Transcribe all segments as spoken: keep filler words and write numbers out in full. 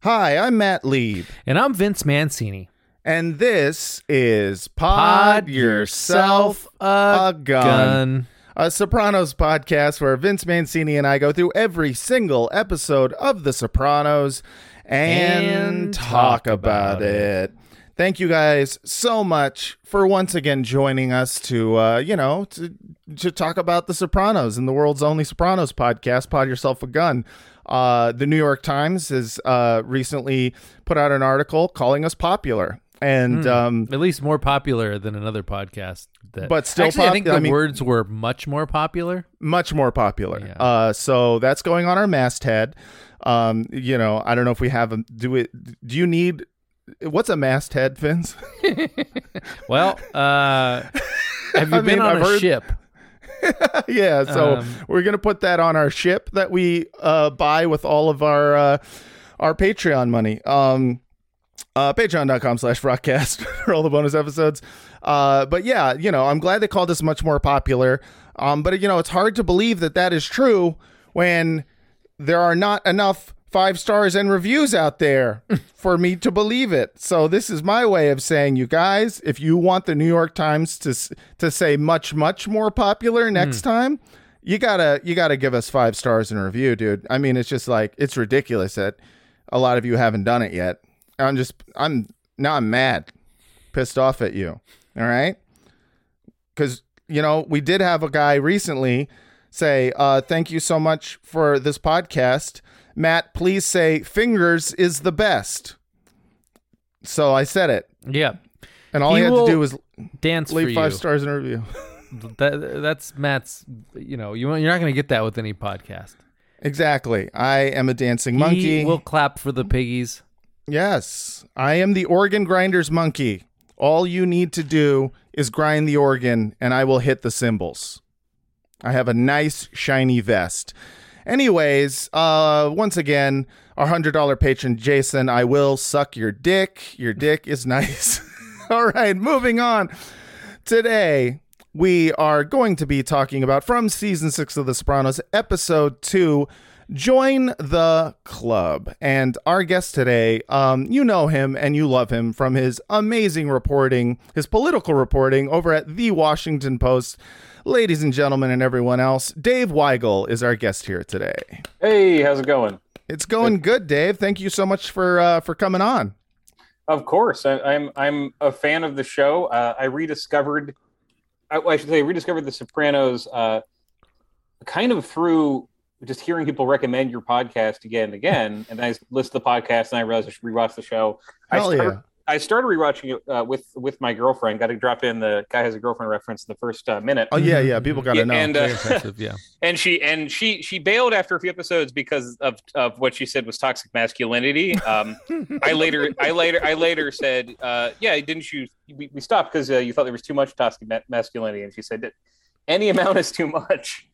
Hi, I'm Matt Lieb. And I'm Vince Mancini. And this is Pod, Pod Yourself a, a gun. gun. A Sopranos podcast where Vince Mancini and I go through every single episode of The Sopranos and, and talk, talk about, about it. it. Thank you guys so much for once again joining us to, uh, you know, to, to talk about The Sopranos and the world's only Sopranos podcast, Pod Yourself a Gun. Uh, the New York Times has uh, recently put out an article calling us popular. And mm, um, at least more popular than another podcast. That, but still actually, pop- I think the I mean, words were much more popular. Much more popular. Yeah. Uh, so that's going on our masthead. Um, you know, I don't know if we have them. Do it. Do you need? What's a masthead, Vince? Well, uh, have you I been mean, on I've a heard- ship? Yeah, so Um, we're gonna put that on our ship that we uh, buy with all of our uh, our Patreon money. Um, uh, Patreon.com slash Rockcast for all the bonus episodes. Uh, but yeah, you know, I'm glad they called us much more popular. Um, but you know, it's hard to believe that that is true when there are not enough five stars and reviews out there for me to believe it. So this is my way of saying, you guys, if you want the New York Times to to say much, much more popular next mm. time, you gotta you gotta give us five stars and a review, dude. I mean, it's just like, it's ridiculous that a lot of you haven't done it yet. I'm just, I'm, now I'm mad, pissed off at you. All right? Because, you know, we did have a guy recently say, uh, thank you so much for this podcast. Matt, please say fingers is the best. So I said it. Yeah. And all he he had to do was dance leave for five you. stars in a review. that, that's Matt's, you know, you, you're not going to get that with any podcast. Exactly. I am a dancing monkey. He will clap for the piggies. Yes. I am the organ grinder's monkey. All you need to do is grind the organ and I will hit the cymbals. I have a nice shiny vest. Anyways, uh, once again, our one hundred dollars patron, Jason, I will suck your dick. Your dick is nice. All right, moving on. Today, we are going to be talking about, from season six of The Sopranos, episode two, Join the Club. And our guest today, um, you know him and you love him from his amazing reporting, his political reporting over at The Washington Post. Ladies and gentlemen and everyone else, Dave Weigel is our guest here today. Hey, how's it going? It's going good, Dave. Thank you so much for uh, for coming on. Of course. I, I'm I'm a fan of the show. Uh, I rediscovered, I, I should say, rediscovered The Sopranos uh, kind of through just hearing people recommend your podcast again and again. And I listened to the podcast and I realized I should rewatch the show. Hell I start, yeah. I started rewatching it uh, with with my girlfriend. Got to drop in the guy has a girlfriend reference in the first uh, minute. Oh yeah, yeah. People got to yeah, know. And, uh, Very impressive, yeah. and she and she she bailed after a few episodes because of, of what she said was toxic masculinity. Um, I later I later I later said, uh, yeah, didn't you? We, we stopped because uh, you thought there was too much toxic ma- masculinity, and she said that any amount is too much.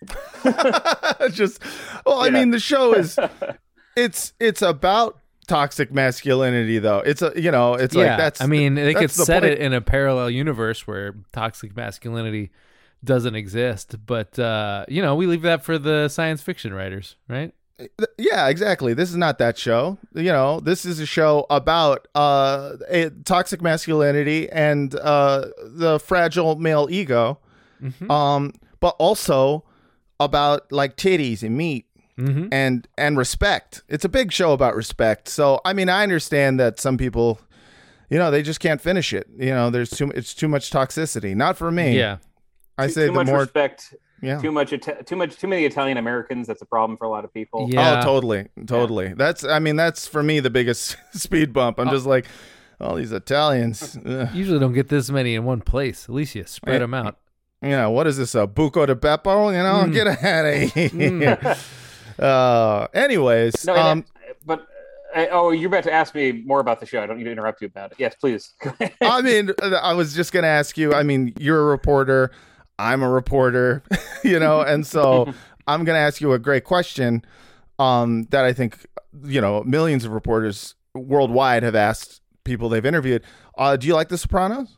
Just well, I Yeah. mean, the show is it's it's about toxic masculinity, though. It's a you know, it's yeah, like that's. I mean, they that's could the set point. it in a parallel universe where toxic masculinity doesn't exist, but uh, you know, we leave that for the science fiction writers, right? Yeah, exactly. This is not that show. You know, this is a show about uh, a, toxic masculinity and uh, the fragile male ego, Mm-hmm. um, but also about like titties and meat. Mm-hmm. and and respect. It's a big show about respect. So I mean, I understand that some people, you know, they just can't finish it. You know, there's too it's too much toxicity. Not for me. Yeah, I too, say too the much more. respect. Yeah. Too much. Ita- too much. Too many Italian Americans. That's a problem for a lot of people. Yeah. Oh, totally, totally. That's I mean, that's for me the biggest speed bump. I'm Oh. just like, all these Italians. Ugh. usually don't get this many in one place. At least you spread Yeah. them out. You know, what is this? A buco de beppo? You know, Mm. get out of here. uh, anyways, No, and, um, but uh, oh, you're about to ask me more about the show. I don't need to interrupt you about it. Yes, please. Go ahead. I mean, I was just going to ask you, I mean, you're a reporter. I'm a reporter, you know, and so I'm going to ask you a great question um, that I think, you know, millions of reporters worldwide have asked people they've interviewed. Uh, do you like The Sopranos?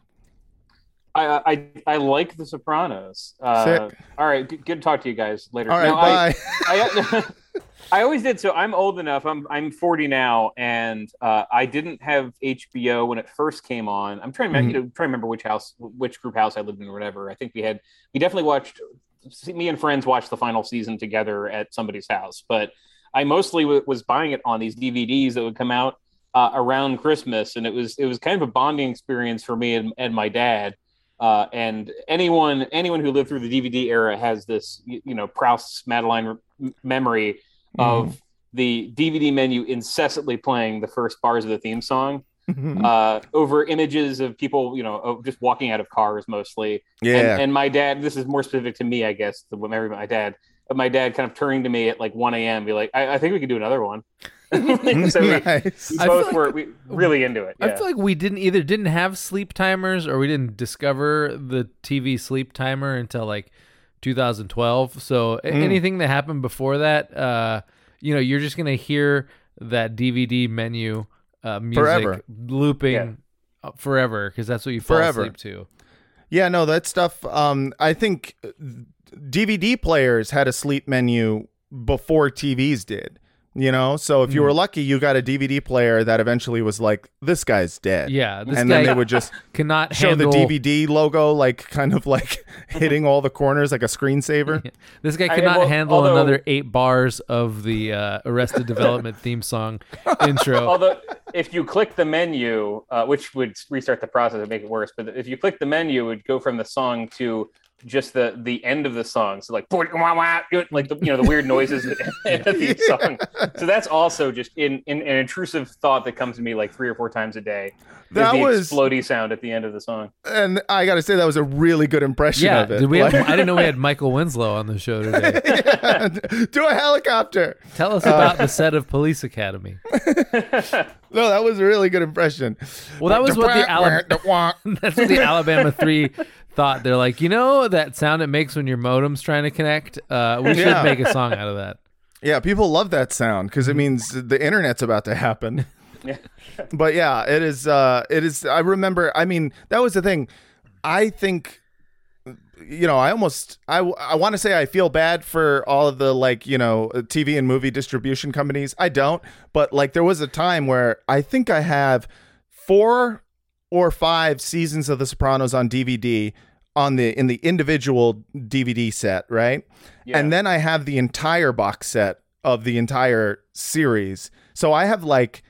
I, I I like The Sopranos. Uh, Sick. all right, good, good to talk to you guys later. All right, Now, bye. I, I, I always did. So I'm old enough. I'm I'm forty now, and uh, I didn't have H B O when it first came on. I'm trying to mm-hmm. you know trying to remember which house, which group house I lived in or whatever. I think we had we definitely watched. Me and friends watched the final season together at somebody's house, but I mostly w- was buying it on these D V Ds that would come out uh, around Christmas, and it was it was kind of a bonding experience for me and, and my dad. Uh, and anyone anyone who lived through the D V D era has this you, you know Proust's Madeline re- memory of mm. the D V D menu incessantly playing the first bars of the theme song uh, over images of people, you know, just walking out of cars mostly. Yeah. And, and my dad, this is more specific to me, I guess, than what my dad, but my dad kind of turning to me at like one a.m. be like, I, I think we could do another one. so we, nice. we both like, were we, really into it. Yeah. I feel like we didn't either didn't have sleep timers or we didn't discover the T V sleep timer until like two thousand twelve. So mm. anything that happened before that, uh, you know, you're just gonna hear that D V D menu uh, music forever. looping yeah. forever because that's what you fall forever. asleep to. Yeah, no, that stuff. Um, I think D V D players had a sleep menu before T Vs did. You know, so if you were lucky, you got a D V D player that eventually was like, "This guy's dead." Yeah, this and guy then they would just cannot show handle... the D V D logo, like kind of like hitting all the corners like a screensaver. Yeah. This guy cannot I, well, handle although... another eight bars of the uh, Arrested Development theme song intro. Although, if you click the menu, uh, which would restart the process and make it worse, but if you click the menu, it would go from the song to just the the end of the song, so like like the you know the weird noises at the end of the yeah. song. So that's also just in, in an intrusive thought that comes to me like three or four times a day. That the was explodey sound at the end of the song. And I got to say that was a really good impression yeah, of it. Did we like... have, I didn't know we had Michael Winslow on the show today. yeah. Do a helicopter. Tell us about uh, the set of Police Academy. No, that was a really good impression. Well, that was what the Alabama that's what the Alabama three thought. They're like, you know that sound it makes when your modem's trying to connect? Uh, we should yeah. make a song out of that. Yeah, people love that sound because it means the internet's about to happen. Yeah. But yeah, it is. Uh, it is. I remember. I mean, that was the thing. I think, you know, I almost. I I want to say I feel bad for all of the like you know T V and movie distribution companies. I don't. But like there was a time where I think I have four or five seasons of The Sopranos on D V D on the in the individual D V D set, right? Yeah. And then I have the entire box set of the entire series. So I have like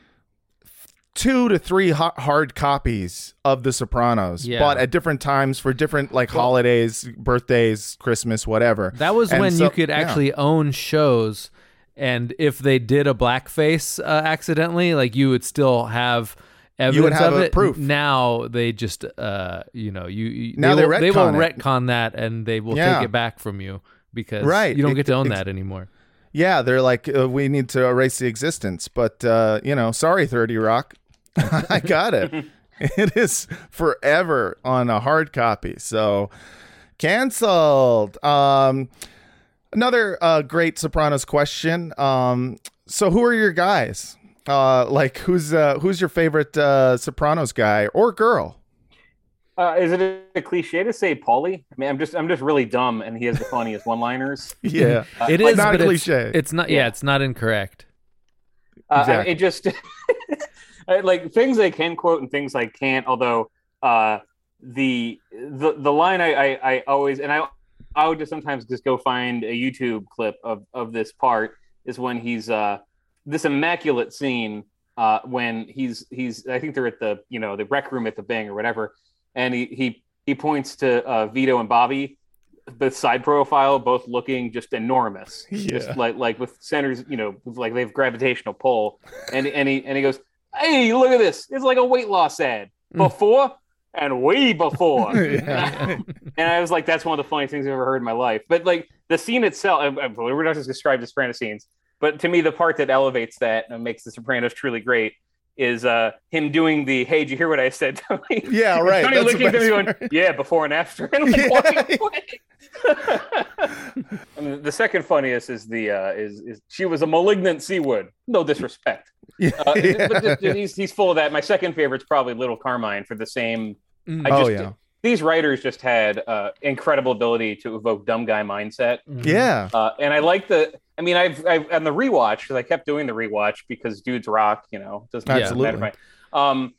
two to three ha- hard copies of The Sopranos, yeah. bought at different times for different like well, holidays, birthdays, Christmas, whatever. That was and when so, you could actually yeah. own shows, and if they did a blackface uh, accidentally, like you would still have evidence you would have of a it. Proof. Now they just, uh, you know, you, you now they, they, will, they will it. retcon that, and they will yeah. take it back from you because right. you don't get to own it, that anymore. Yeah, they're like, uh, we need to erase the existence, but uh, you know, sorry, thirty Rock, I got it. It is forever on a hard copy, so canceled. Um, another uh, great Sopranos question. Um, so, who are your guys? Uh, like, who's uh, who's your favorite uh, Sopranos guy or girl? Uh, is it a, a cliche to say Paulie? I mean, I'm just I'm just really dumb, and he has the funniest one-liners. Yeah, uh, it is not but a cliche. It's, it's not. Yeah, it's not incorrect. Uh, exactly. It just like things I can quote and things I can't. Although uh, the the the line I, I, I always and I I would just sometimes just go find a YouTube clip of, of this part is when he's uh, this immaculate scene uh, when he's he's I think they're at the you know the rec room at the Bang or whatever. And he, he he points to uh, Vito and Bobby, the side profile, both looking just enormous, yeah. just like like with centers, you know, like they have gravitational pull. And and he and he goes, "Hey, look at this! It's like a weight loss ad before and way before." Yeah. And I was like, "That's one of the funniest things I've ever heard in my life." But like the scene itself, we're not just describing the Sopranos scenes, but to me, the part that elevates that and makes the Sopranos truly great is uh, him doing the, "Hey, did you hear what I said, Tony?" Yeah, right. Tony That's looking at me going, "Yeah, before and after," and like walking away. I mean, the second funniest is the uh, is is she was a malignant C word. No disrespect. Yeah, uh, yeah. But just, he's he's full of that. My second favorite's probably Little Carmine for the same. Mm. I just, oh yeah. these writers just had uh, incredible ability to evoke dumb guy mindset. Yeah. Uh, and I like the, I mean, I've, I've on the rewatch, because I kept doing the rewatch because dudes rock, you know, doesn't Absolutely. matter. Um,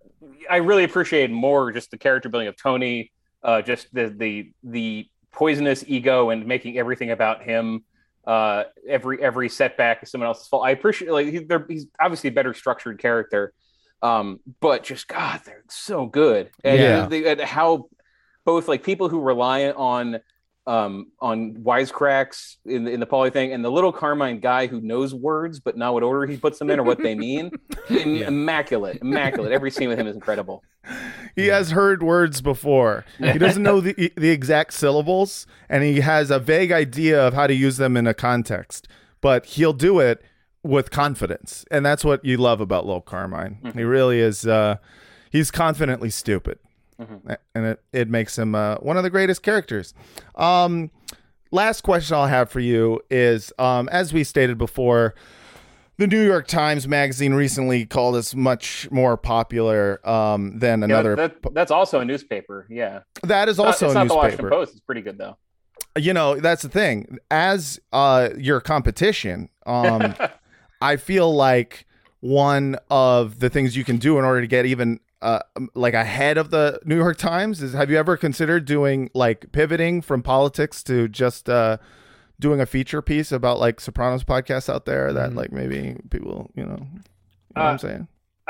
I really appreciate more just the character building of Tony, uh, just the, the, the poisonous ego and making everything about him. Uh, every, every setback is someone else's fault. I appreciate, like, he, he's obviously a better structured character. Um, but just, God, they're so good. And Yeah. they, and how both like people who rely on um, on wisecracks in the, in the Pauly thing, and the little Carmine guy who knows words but not what order he puts them in or what they mean. Yeah. Immaculate, immaculate. Every scene with him is incredible. He has heard words before. He doesn't know the the exact syllables, and he has a vague idea of how to use them in a context, but he'll do it with confidence, and that's what you love about Lil Carmine. Mm-hmm. He really is. Uh, he's confidently stupid, Mm-hmm. and it it makes him uh, one of the greatest characters. Um, last question I'll have for you is, um, as we stated before, the New York Times Magazine recently called us much more popular um, than Yeah, another. that, that's also a newspaper. Yeah. that is It's not- also it's a not the Washington newspaper. Post. It's pretty good though. You know, that's the thing. As uh, your competition, um, I feel like one of the things you can do in order to get even uh, like ahead of the New York Times is, have you ever considered doing like pivoting from politics to just uh, doing a feature piece about like Sopranos podcasts out there that like maybe people, you know, you know what I'm Uh, saying?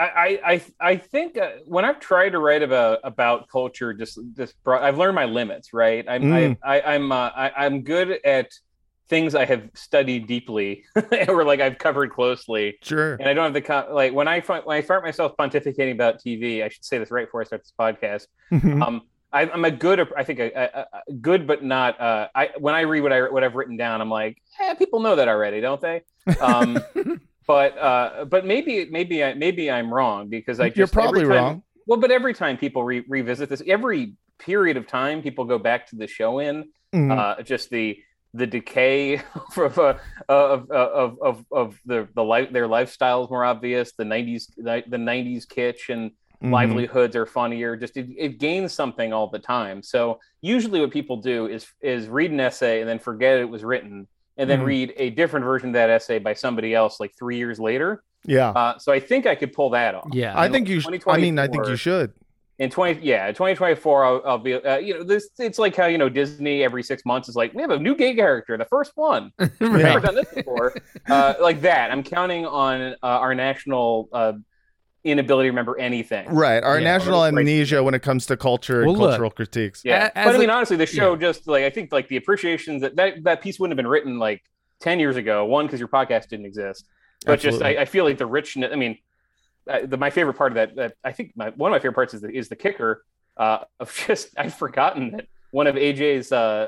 I I I think uh, when I've tried to write about about culture, just this broad, I've learned my limits. Right, I'm Mm. I, I I'm uh, I, I'm good at things I have studied deeply or like I've covered closely, Sure. and I don't have the con- like when I find when I find myself pontificating about T V. I should say this right before I start this podcast. Mhm. Um, I, I'm a good, I think a, a, a good, but not. Uh, I when I read what I what I've written down, I'm like, eh, people know that already, don't they? Um, but uh, but maybe maybe I, maybe I'm wrong because I just You're probably every time- wrong. Well, but every time people re- revisit this, every period of time people go back to the show in, Mhm. uh, just the the decay of uh, of of of of the the life their lifestyle is more obvious. The nineties the nineties kitsch and Mhm. livelihoods are funnier. Just it, it gains something all the time. So usually what people do is is read an essay and then forget it was written, and then Mhm. read a different version of that essay by somebody else like three years later. Yeah. Uh, so I think I could pull that off. Yeah. I think you. Sh- I mean, I think you should. In twenty, yeah, in twenty twenty-four, I'll, I'll be, uh, you know, this. It's like how you know Disney every six months is like, we have a new gay character, the first one. We've Yeah. never done this before, uh, like that. I'm counting on uh, our national uh, inability to remember anything. Right. Our Yeah. national Right. amnesia when it comes to culture and Well, look, cultural critiques. Yeah, A- as but I a- mean, honestly, the show just like I think like the appreciations that that, that piece wouldn't have been written like ten years ago. One, because your podcast didn't exist, but Absolutely. just I, I feel like the richness. I mean, uh, the, my favorite part of that, that I think my, one of my favorite parts is the, is the kicker uh, of just I've forgotten that one of A J's uh,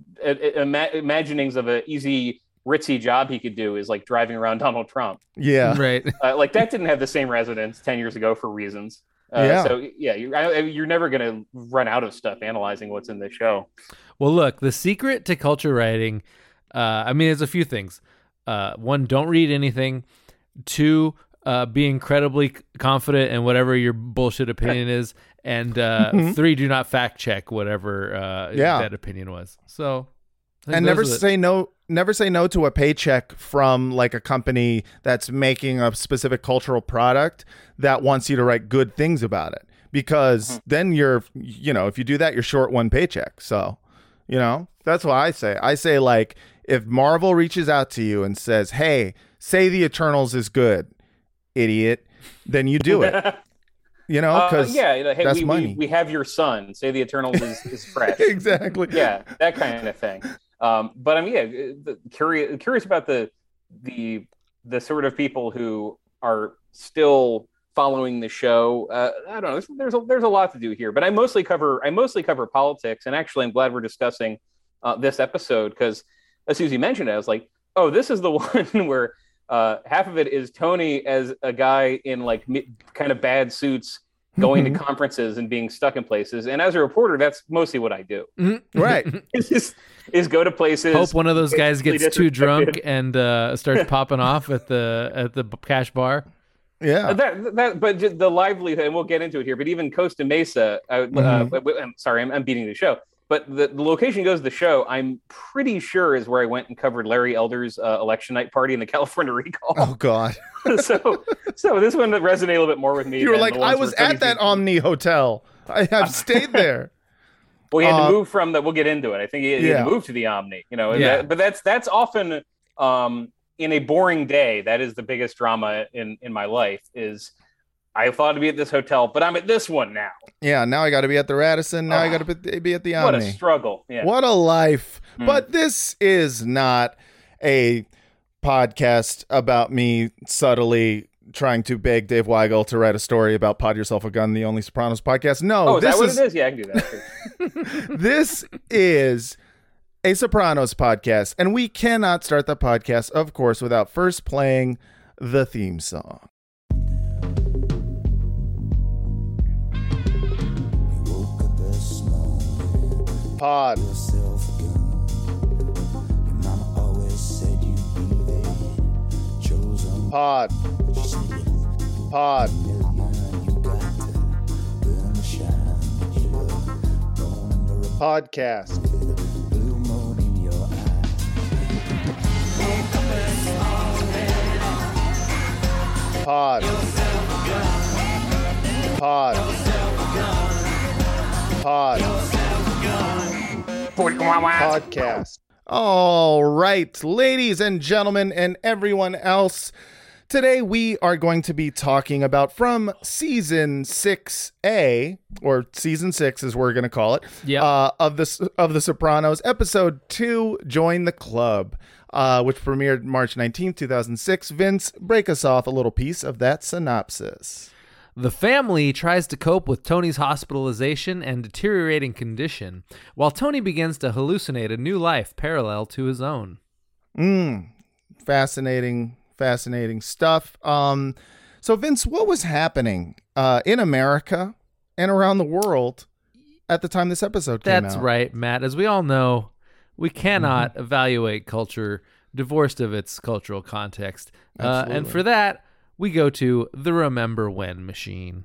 ima- imaginings of an easy ritzy job he could do is like driving around Donald Trump. Yeah. Right. Uh, like that didn't have the same resonance ten years ago for reasons. Uh, Yeah. So yeah, you, I, you're never going to run out of stuff analyzing what's in the show. Well, look, the secret to culture writing, uh, I mean, there's a few things. Uh, one, don't read anything. Two, uh, be incredibly c- confident in whatever your bullshit opinion is. And uh, Mhm. three, do not fact check whatever uh, Yeah. that opinion was. So, I think And those never are the- say no. Never say no to a paycheck from like a company that's making a specific cultural product that wants you to write good things about it. Because Mhm. then you're, you know, if you do that, you're short one paycheck. So, you know, that's what I say. I say like, if Marvel reaches out to you and says, "Hey, say the Eternals is good, idiot," then you do it. You know, Uh, because yeah, you know, hey, that's we, money. We, we have your son. Say the Eternals is, is fresh. exactly. Yeah, that kind of thing. Um, but I mean, yeah, the, curious curious about the the the sort of people who are still following the show. Uh, I don't know. There's there's a, there's a lot to do here, but I mostly cover I mostly cover politics, and actually, I'm glad we're discussing uh, this episode because as Susie mentioned it, I was like, oh, this is the one where uh, half of it is Tony as a guy in like mi- kind of bad suits going to conferences and being stuck in places, and as a reporter, that's mostly what I do. Right. is, is, is go to places. Hope one of those guys basically gets too disrespected. drunk and uh, starts popping off at the at the cash bar. Yeah. Uh, That that, but just the livelihood, and we'll get into it here. But even Costa Mesa, uh, Mhm. uh, w- w- I'm sorry, I'm, I'm beating the show. But the, the location goes to the show. I'm pretty sure is where I went and covered Larry Elder's uh, election night party in the California recall. Oh God. so, so this one resonated a little bit more with me. You were than like, the ones I was where Tony at that T- Omni Hotel. I have stayed there. Well, he had Uh, to move from the. We'll get into it. I think he, he Yeah. had to move to the Omni. You know, and Yeah. that, but that's that's often um, in a boring day. That is the biggest drama in in my life. Is I thought to be at this hotel, but I'm at this one now. Yeah. Now I got to be at the Radisson. Now I Oh, got to be at the What a Omni. struggle! Yeah. What a life. Mm. But this is not a podcast about me subtly trying to beg Dave Weigel to write a story about Pod Yourself a Gun, the Only Sopranos podcast. No, Oh, is this that what is, it is? Yeah, I can do that. Too. this is a Sopranos podcast, and we cannot start the podcast, of course, without first playing the theme song. Pod. Pod. Pod. Podcast. Pod. Pod. Pod. Podcast. All right, ladies and gentlemen, and everyone else. Today we are going to be talking about from season six A, or season six as we're going to call it, Yep. uh, of the of the Sopranos, episode two, Join the Club, uh, which premiered March nineteenth, two thousand six. Vince, break us off a little piece of that synopsis. The family tries to cope with Tony's hospitalization and deteriorating condition, while Tony begins to hallucinate a new life parallel to his own. Mm, fascinating, fascinating stuff. Um, so Vince, what was happening uh, in America and around the world at the time this episode came out? That's right, Matt. As we all know, we cannot Mm-hmm. evaluate culture divorced of its cultural context. Uh, and Absolutely. for that, we go to the Remember When machine.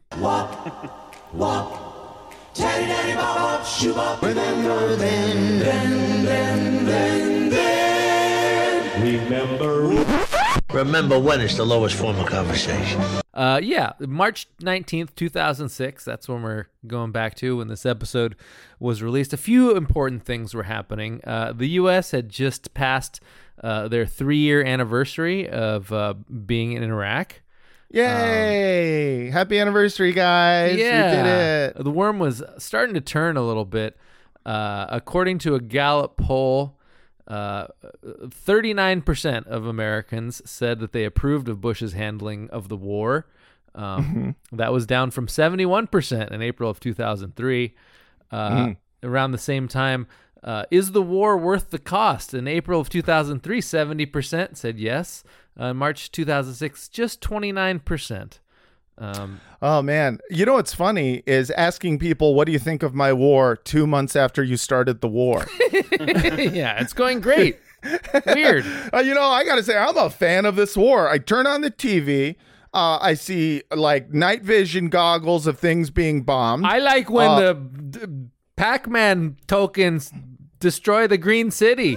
Remember when is the lowest form of conversation. Uh, yeah, March nineteenth, two thousand six. That's when we're going back to when this episode was released. A few important things were happening. Uh, the U S had just passed uh, their three-year anniversary of uh, being in Iraq. Yay! Happy anniversary, guys! We did it. The worm was starting to turn a little bit. Uh, according to a Gallup poll, uh, thirty-nine percent of Americans said that they approved of Bush's handling of the war. Um, That was down from seventy-one percent in April of two thousand three. Uh, Around the same time, uh, is the war worth the cost? In April of two thousand three, seventy percent said yes. Uh, in March two thousand six, just twenty-nine percent. Um, Oh man, you know what's funny is asking people, "What do you think of my war?" Two months after you started the war. yeah, it's going great. Weird. Uh, you know, I gotta say, I'm a fan of this war. I turn on the T V. Uh, I see like night vision goggles of things being bombed. I like when Uh, the d- Pac-Man tokens destroy the Green City.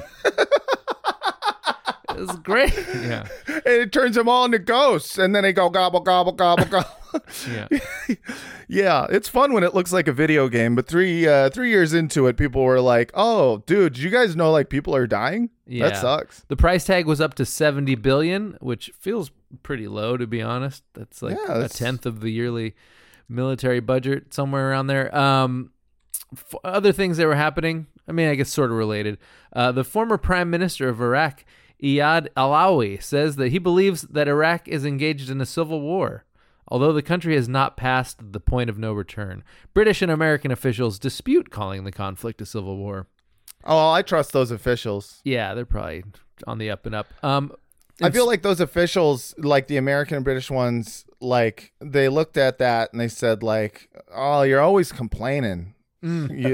It's great. Yeah. and it turns them all into ghosts, and then they go gobble gobble gobble gobble. Yeah. Yeah, it's fun when it looks like a video game, but three uh, three years into it, people were like, "Oh, dude, did you guys know like people are dying? Yeah. That sucks." The price tag was up to seventy billion, which feels pretty low to be honest. That's like Yeah, a that's- tenth of the yearly military budget, somewhere around there. Um, f- other things that were happening, I mean, I guess sort of related. Uh, the former prime minister of Iraq, Iyad Alawi, says that he believes that Iraq is engaged in a civil war, although the country has not passed the point of no return. British and American officials dispute calling the conflict a civil war. Oh, I trust those officials. Yeah, they're probably on the up and up. Um, I feel like those officials, like the American and British ones, like they looked at that and they said, like, "Oh, you're always complaining. Mm. You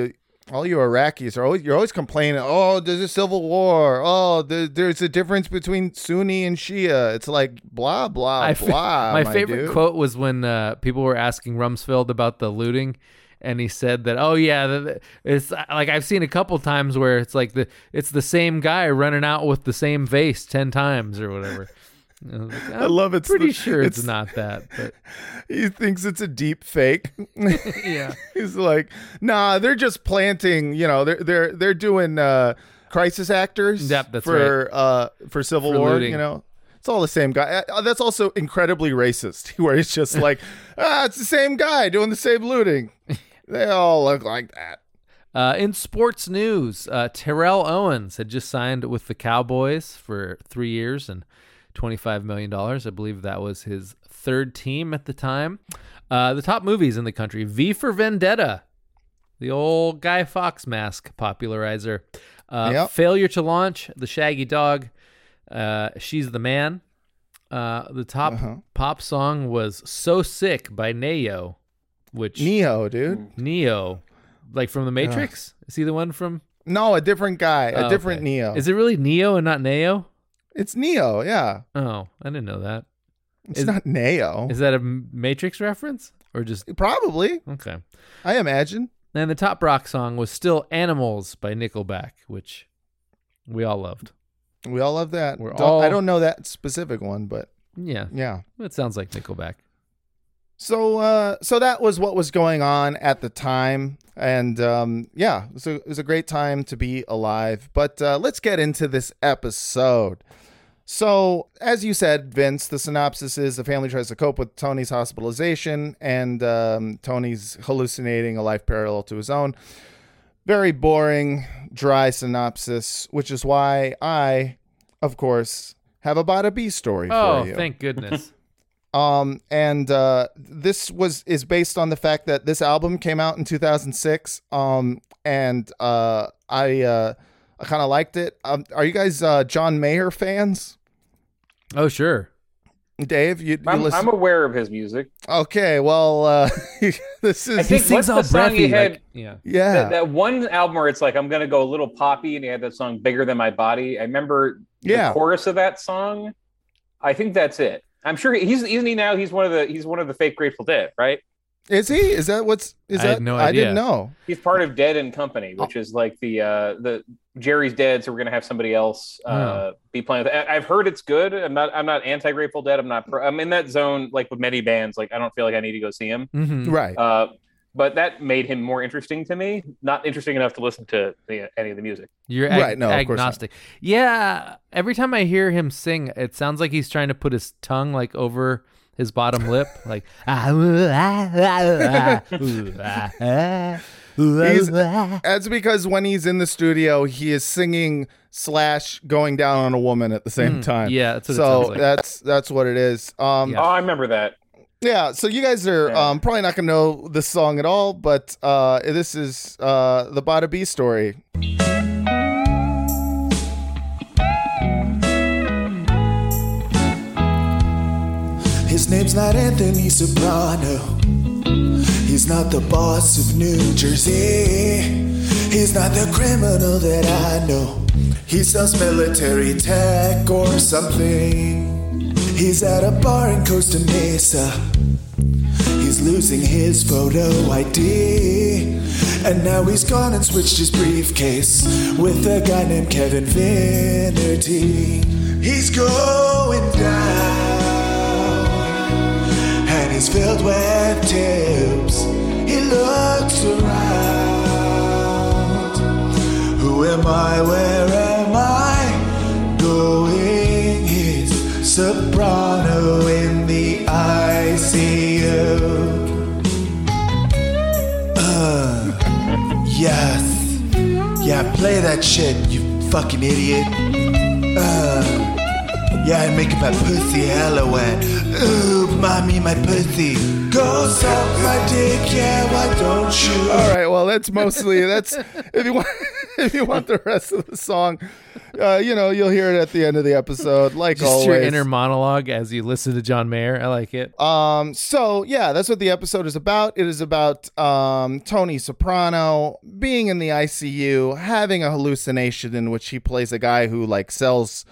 all you Iraqis are always you're always complaining. Oh, there's a civil war. Oh, there, there's a difference between Sunni and Shia. It's like blah blah I blah. my, my favorite dude. quote was when uh, people were asking Rumsfeld about the looting, and he said that, oh yeah, the, the- it's like I've seen a couple times where it's like the it's the same guy running out with the same vase ten times or whatever. I, was like, I love it. Pretty the- sure it's, it's- not that, but He thinks it's a deep fake. yeah. He's like, nah, they're just planting. You know, they're they're they're doing uh, crisis actors Yep, that's for uh, for Civil For War. looting. You know, it's all the same guy. Uh, that's also incredibly racist, where he's just like, ah, it's the same guy doing the same looting. They all look like that. Uh, in sports news, uh, Terrell Owens had just signed with the Cowboys for three years and twenty-five million dollars. I believe that was his third team at the time. Uh, the top movies in the country: V for Vendetta, the old Guy Fawkes mask popularizer. Uh, Yep. Failure to Launch, The Shaggy Dog, uh, She's the Man. Uh, the top Uh-huh. pop song was So Sick by Neo, which Neo, dude. Neo, like from The Matrix? Is he the one from? No, a different guy, a Oh, different okay. Neo. Is it really Neo and not Neo? It's Neo, yeah. Oh, I didn't know that. It's Is- not Neo. Is that a M- Matrix reference or just Probably, okay? I imagine. And the top rock song was still "Animals" by Nickelback, which we all loved. We all love that. We're Don't- all- I don't know that specific one, but Yeah, yeah. it sounds like Nickelback. So, uh, so that was what was going on at the time, and um, yeah, it was, a, it was a great time to be alive. But uh, let's get into this episode. So, as you said, Vince, the synopsis is the family tries to cope with Tony's hospitalization, and um, Tony's hallucinating a life parallel to his own. Very boring, dry synopsis, which is why I, of course, have a Bada B story Oh, for you. thank goodness. Um, and uh, this was is based on the fact that this album came out in two thousand six. Um, and uh, I uh, I kind of liked it. Um, are you guys uh, John Mayer fans? Oh, sure. Dave, you, you I'm, listen? I'm aware of his music. Okay, well, uh, this is I think what's the song he had? Yeah. yeah. That, that one album where it's like I'm gonna go a little poppy, and he had that song "Bigger Than My Body." I remember Yeah. the chorus of that song. I think that's it. I'm sure he's isn't he now? He's one of the he's one of the fake Grateful Dead, right? Is he? Is that what's? Is I that? had no I idea. didn't know. He's part of Dead and Company, which is like the uh, the Jerry's dead, so we're gonna have somebody else uh, be playing. With it. I- I've heard it's good. I'm not I'm not anti Grateful Dead. I'm not. Pro- I'm in that zone like with many bands. Like I don't feel like I need to go see him. Mm-hmm. Right. Uh, but that made him more interesting to me. Not interesting enough to listen to the, any of the music. You're ag- Right, no, of course not. agnostic. Yeah. Every time I hear him sing, it sounds like he's trying to put his tongue like over his bottom lip, like. He's, that's because when he's in the studio, he is singing slash going down on a woman at the same Mm, time. yeah, that's what it so sounds like. that's that's what it is. Um, Yeah. Oh, I remember that. Yeah, so you guys are Yeah. um, probably not going to know this song at all, but uh, this is uh, the Bada B story. His name's not Anthony Soprano. He's not the boss of New Jersey. He's not the criminal that I know. He sells military tech or something. He's at a bar in Costa Mesa. He's losing his photo I D. And now he's gone and switched his briefcase with a guy named Kevin Finnerty. He's going down, and he's filled with tips. He looks around. Who am I? Where am I going? He's soprano in the I C U. Uh, yes. Yeah, play that shit, you fucking idiot. Uh, yeah, I'm making my pussy hella wet. Ooh, mommy, my pussy. Go suck my dick, yeah, why don't you? All right, well, that's mostly that's if you want if you want the rest of the song, uh, you know, you'll hear it at the end of the episode, like Just always. your inner monologue as you listen to John Mayer. I like it. Um, so yeah, that's what the episode is about. It is about um, Tony Soprano being in the I C U, having a hallucination in which he plays a guy who like sells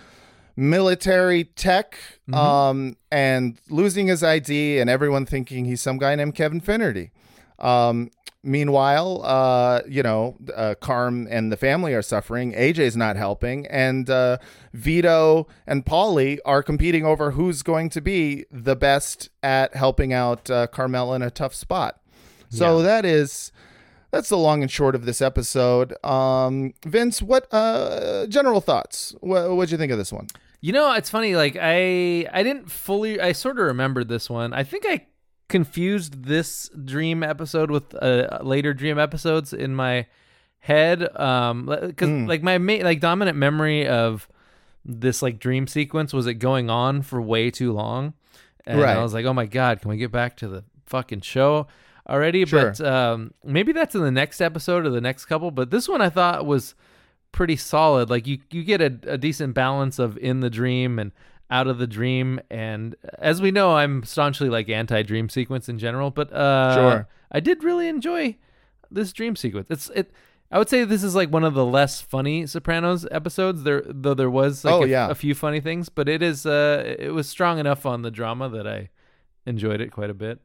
military tech, Mm-hmm. um, and losing his I D, and everyone thinking he's some guy named Kevin Finnerty. Um, meanwhile, uh, you know, uh, Carm and the family are suffering. A J's not helping, and uh, Vito and Paulie are competing over who's going to be the best at helping out uh, Carmela in a tough spot. So Yeah. that is that's the long and short of this episode. Um, Vince, what uh, general thoughts? What what'd you think of this one? You know, it's funny. Like I, I didn't fully. I sort of remembered this one. I think I confused this dream episode with uh, later dream episodes in my head. Um, because Mm. like my ma- like dominant memory of this like dream sequence was it going on for way too long, and Right. I was like, oh my god, can we get back to the fucking show already? Sure. But um, maybe that's in the next episode or the next couple. But this one I thought was pretty solid. Like you, you get a, a decent balance of in the dream and out of the dream. And as we know, I'm staunchly like anti-dream sequence in general, but uh, Sure. I did really enjoy this dream sequence. It's it. I would say this is like one of the less funny Sopranos episodes. There, though, there was like Oh, a, yeah. a few funny things, but it is uh, it was strong enough on the drama that I enjoyed it quite a bit.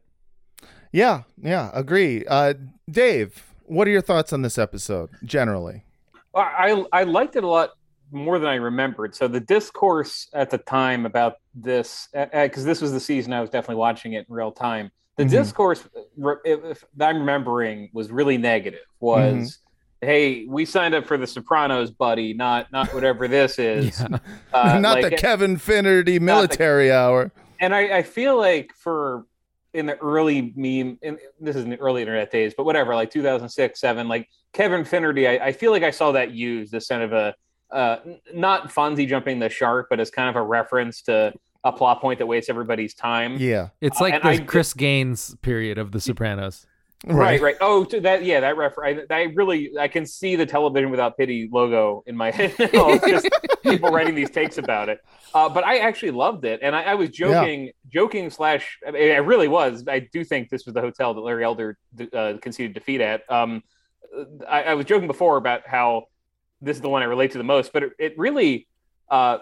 Yeah, yeah, agree. Uh, Dave, what are your thoughts on this episode generally? I I liked it a lot more than I remembered. So the discourse at the time about this, because this was the season I was definitely watching it in real time. The Mhm. discourse re- if I'm remembering was really negative. Was Mm-hmm. hey, we signed up for the Sopranos, buddy, not not whatever this is. Yeah. Uh, Not like- the Kevin Finnerty military hour. and I, I feel like for in the early meme, in, this is in the early internet days, but whatever, like two thousand six, seven, like Kevin Finnerty, I, I feel like I saw that used as kind of a, uh, n- not Fonzie jumping the shark, but as kind of a reference to a plot point that wastes everybody's time. Yeah, It's Uh, like and the I- Chris Gaines period of The Sopranos. Right, right. Oh, to that, yeah, that reference. I, I really, I can see the Television Without Pity logo in my head now. Just people writing these takes about it. Uh, but I actually loved it, and I, I was joking, joking slash. I, mean, I really was. I do think this was the hotel that Larry Elder uh, conceded defeat at. Um, I, I was joking before about how this is the one I relate to the most, but it, it really, uh,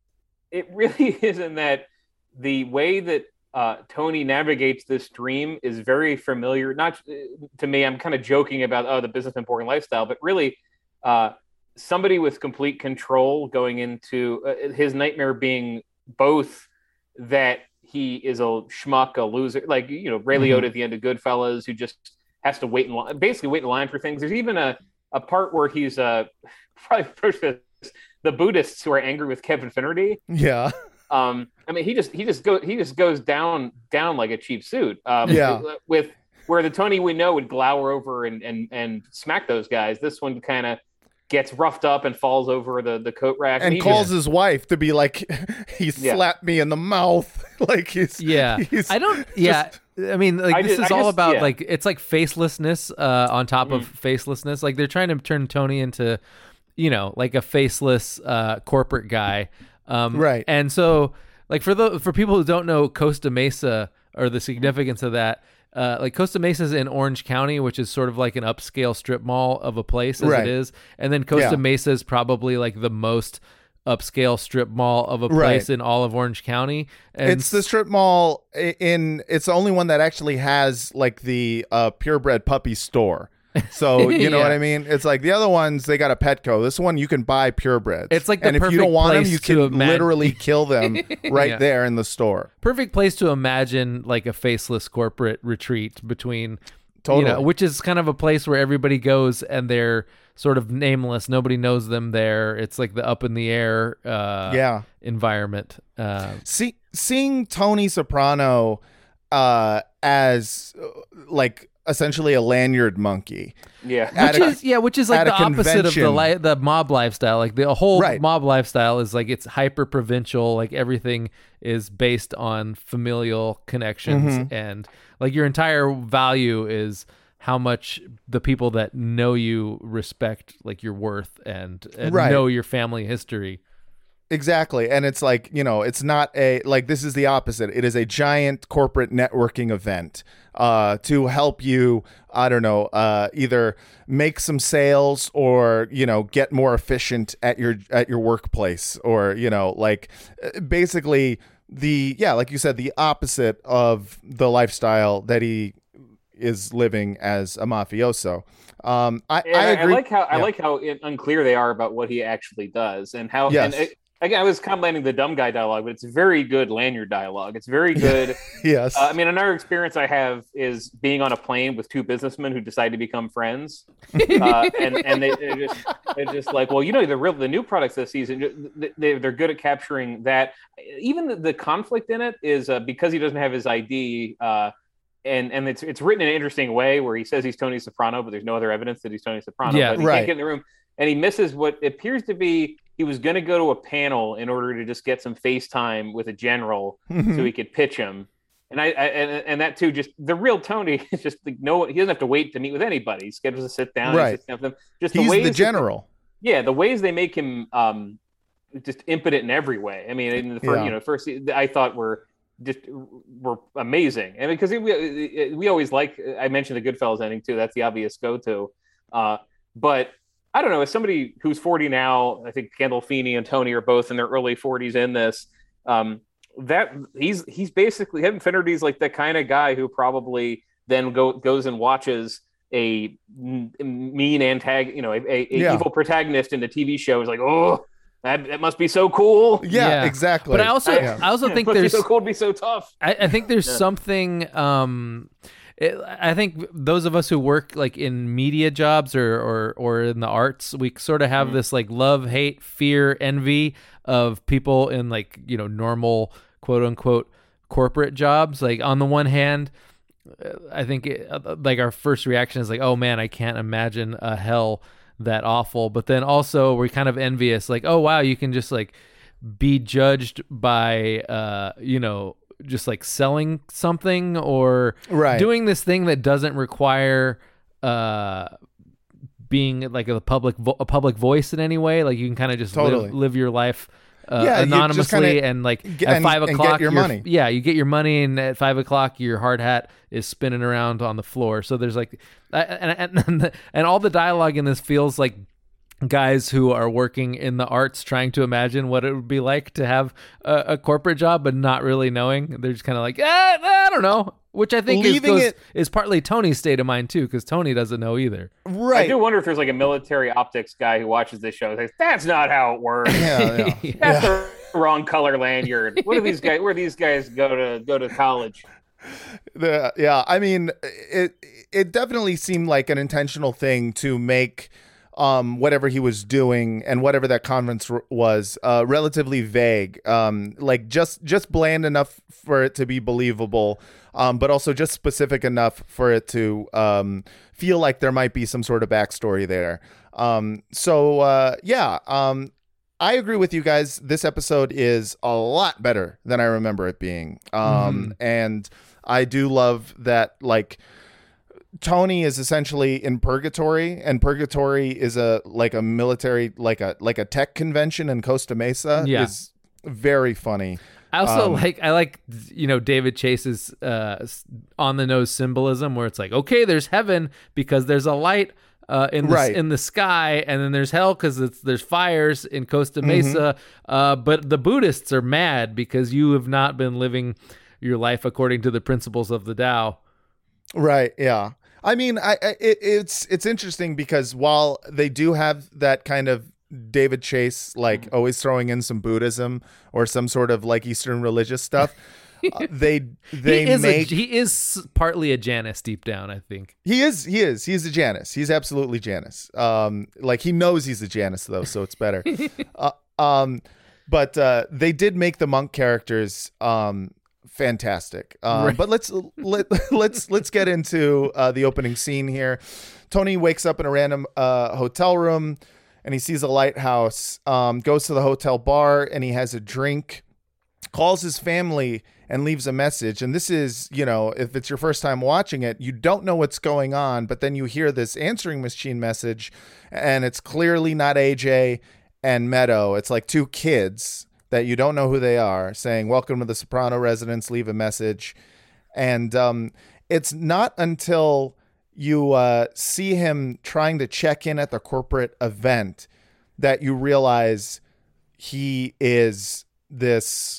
it really is in that the way that Uh, Tony navigates this dream is very familiar. Not to me, I'm kind of joking about oh the businessman boring lifestyle, but really, uh, somebody with complete control going into uh, his nightmare being both that he is a schmuck, a loser, like you know Ray Liotta Mhm. at the end of Goodfellas, who just has to wait in line, basically wait in line for things. There's even a a part where he's uh probably first the Buddhists who are angry with Kevin Finnerty. yeah, Um, I mean, he just he just go he just goes down down like a cheap suit. Um, Yeah. With where the Tony we know would glower over and and and smack those guys, this one kind of gets roughed up and falls over the the coat rack and he calls just- his wife to be like, he Yeah. slapped me in the mouth, like he's Yeah, he's I don't. Yeah, I mean, like I this just- is I all just- about yeah. like it's like facelessness uh, on top of Mm. facelessness. Like they're trying to turn Tony into, you know, like a faceless uh, corporate guy, um, Right. And so, like for the for people who don't know Costa Mesa or the significance of that. Uh, like Costa Mesa is in Orange County, which is sort of like an upscale strip mall of a place as Right. it is. And then Costa Yeah. Mesa is probably like the most upscale strip mall of a place Right. in all of Orange County. And it's the strip mall i- in it's the only one that actually has like the uh purebred puppy store. So you know Yeah. what I mean? It's like the other ones they got a Petco. This one you can buy purebreds. It's like the and if you perfect don't want them, place you to can imag- literally kill them right Yeah. there in the store. perfect place to imagine like a faceless corporate retreat between Totally. you know, which is kind of a place where everybody goes and they're sort of nameless, nobody knows them there. It's like the up in the air uh Yeah. environment. uh See, seeing Tony Soprano uh, as uh, like essentially a lanyard monkey. yeah. At which a- is yeah which is like at the a opposite of the convention. li- the mob lifestyle. Like the whole Right. mob lifestyle is like it's hyper provincial, like everything is based on familial connections Mhm. and like your entire value is how much the people that know you respect like your worth and, and Right. know your family history. Exactly. And it's like, you know, it's not a, like, this is the opposite. It is a giant corporate networking event uh, to help you, I don't know, uh, either make some sales or, you know, get more efficient at your, at your workplace, or, you know, like basically the, yeah, like you said, the opposite of the lifestyle that he is living as a mafioso. Um, I, And I I, I agree. like how I Yeah. like how it, unclear they are about what he actually does and how. Yes. And it, again, I was complimenting the dumb guy dialogue, but it's very good lanyard dialogue. It's very good. Yes. Uh, I mean, another experience I have is being on a plane with two businessmen who decide to become friends, uh, and and they, they're just they're just like, well, you know, the real the new products this season, they they're good at capturing that. Even the, the conflict in it is uh, because he doesn't have his I D. Uh, And and it's it's written in an interesting way where he says he's Tony Soprano, but there's no other evidence that he's Tony Soprano. Yeah, but he right. can't get in the room, and he misses what appears to be he was going to go to a panel in order to just get some FaceTime with a general so he could pitch him. And I, I and, and that too, just the real Tony is just like no, he doesn't have to wait to meet with anybody. He schedules to sit down, Right. he sits down with them. Just He's the ways the general. That, yeah, the ways they make him um, just impotent in every way. I mean, in the first, Yeah. you know, first I thought were. just were amazing. And because it, we, we always like, I mentioned the Goodfellas ending too. That's the obvious go-to. Uh, but I don't know, as somebody who's forty now, I think Gandolfini and Tony are both in their early forties in this, um, that he's, he's basically, Kevin Finnerty's like the kind of guy who probably then go, goes and watches a mean antagonist, you know, a, a, a Yeah. evil protagonist in the T V show is like, oh, That, that must be so cool. Yeah, Yeah. exactly. But I also Yeah. I also think it must there's be so cool to be so tough. I, I think there's Yeah. something. Um, it, I think those of us who work like in media jobs or or, or in the arts, we sort of have Mhm. this like love, hate, fear, envy of people in like you know normal quote unquote corporate jobs. Like on the one hand, I think it, like our first reaction is like, oh man, I can't imagine a hell that awful. But then also we're kind of envious, like, oh wow, you can just like be judged by uh you know just like selling something or Right. doing this thing that doesn't require uh being like a public vo- a public voice in any way. Like you can kind of just Totally. live, live your life uh, Yeah, you just anonymously kinda and like get- at and- five and get o'clock your you're- money. yeah, you get your money, and at five o'clock your hard hat is spinning around on the floor. So there's like, and and and all the dialogue in this feels like guys who are working in the arts trying to imagine what it would be like to have a, a corporate job, but not really knowing. They're just kind of like, eh, I don't know. Which I think is, Leaving goes, it- is partly Tony's state of mind too, because Tony doesn't know either. Right. I do wonder if there's like a military optics guy who watches this show and says, that's not how it works. Yeah, yeah. That's the wrong color lanyard. What do these guys, where these guys go to go to college? The, yeah, I mean, it it definitely seemed like an intentional thing to make um, whatever he was doing and whatever that conference r- was uh, relatively vague, um, like just just bland enough for it to be believable, um, but also just specific enough for it to um, feel like there might be some sort of backstory there. Um, so uh, yeah, um, I agree with you guys. This episode is a lot better than I remember it being, um, and I do love that, like, Tony is essentially in purgatory, and purgatory is a like a military, like a like a tech convention in Costa Mesa. Yeah. Is very funny. I also Um, like I like you know David Chase's uh, on the nose symbolism where it's like, okay, there's heaven because there's a light uh, in the, Right. in the sky, and then there's hell because it's there's fires in Costa Mm-hmm. Mesa. Uh, but the Buddhists are mad because you have not been living your life according to the principles of the Tao. Right. Yeah. I mean, I, I it, it's it's interesting because while they do have that kind of David Chase, like always throwing in some Buddhism or some sort of like Eastern religious stuff, uh, they they he is make a, he is partly a Janus deep down, I think. he is he is he's a Janus. He's absolutely Janus. Um, like he knows he's a Janus though, so it's better. uh, um, but uh, they did make the monk characters um fantastic. Um, Right. But let's let let's let's get into uh, the opening scene here. Tony wakes up in a random uh, hotel room, and he sees a lighthouse. Um, goes to the hotel bar, and he has a drink. Calls his family and leaves a message. And this is, you know, if it's your first time watching it, you don't know what's going on, but then you hear this answering machine message, and it's clearly not A J and Meadow. It's like two kids that you don't know who they are saying, "Welcome to the Soprano residence, leave a message." And um, it's not until you uh, see him trying to check in at the corporate event that you realize he is this,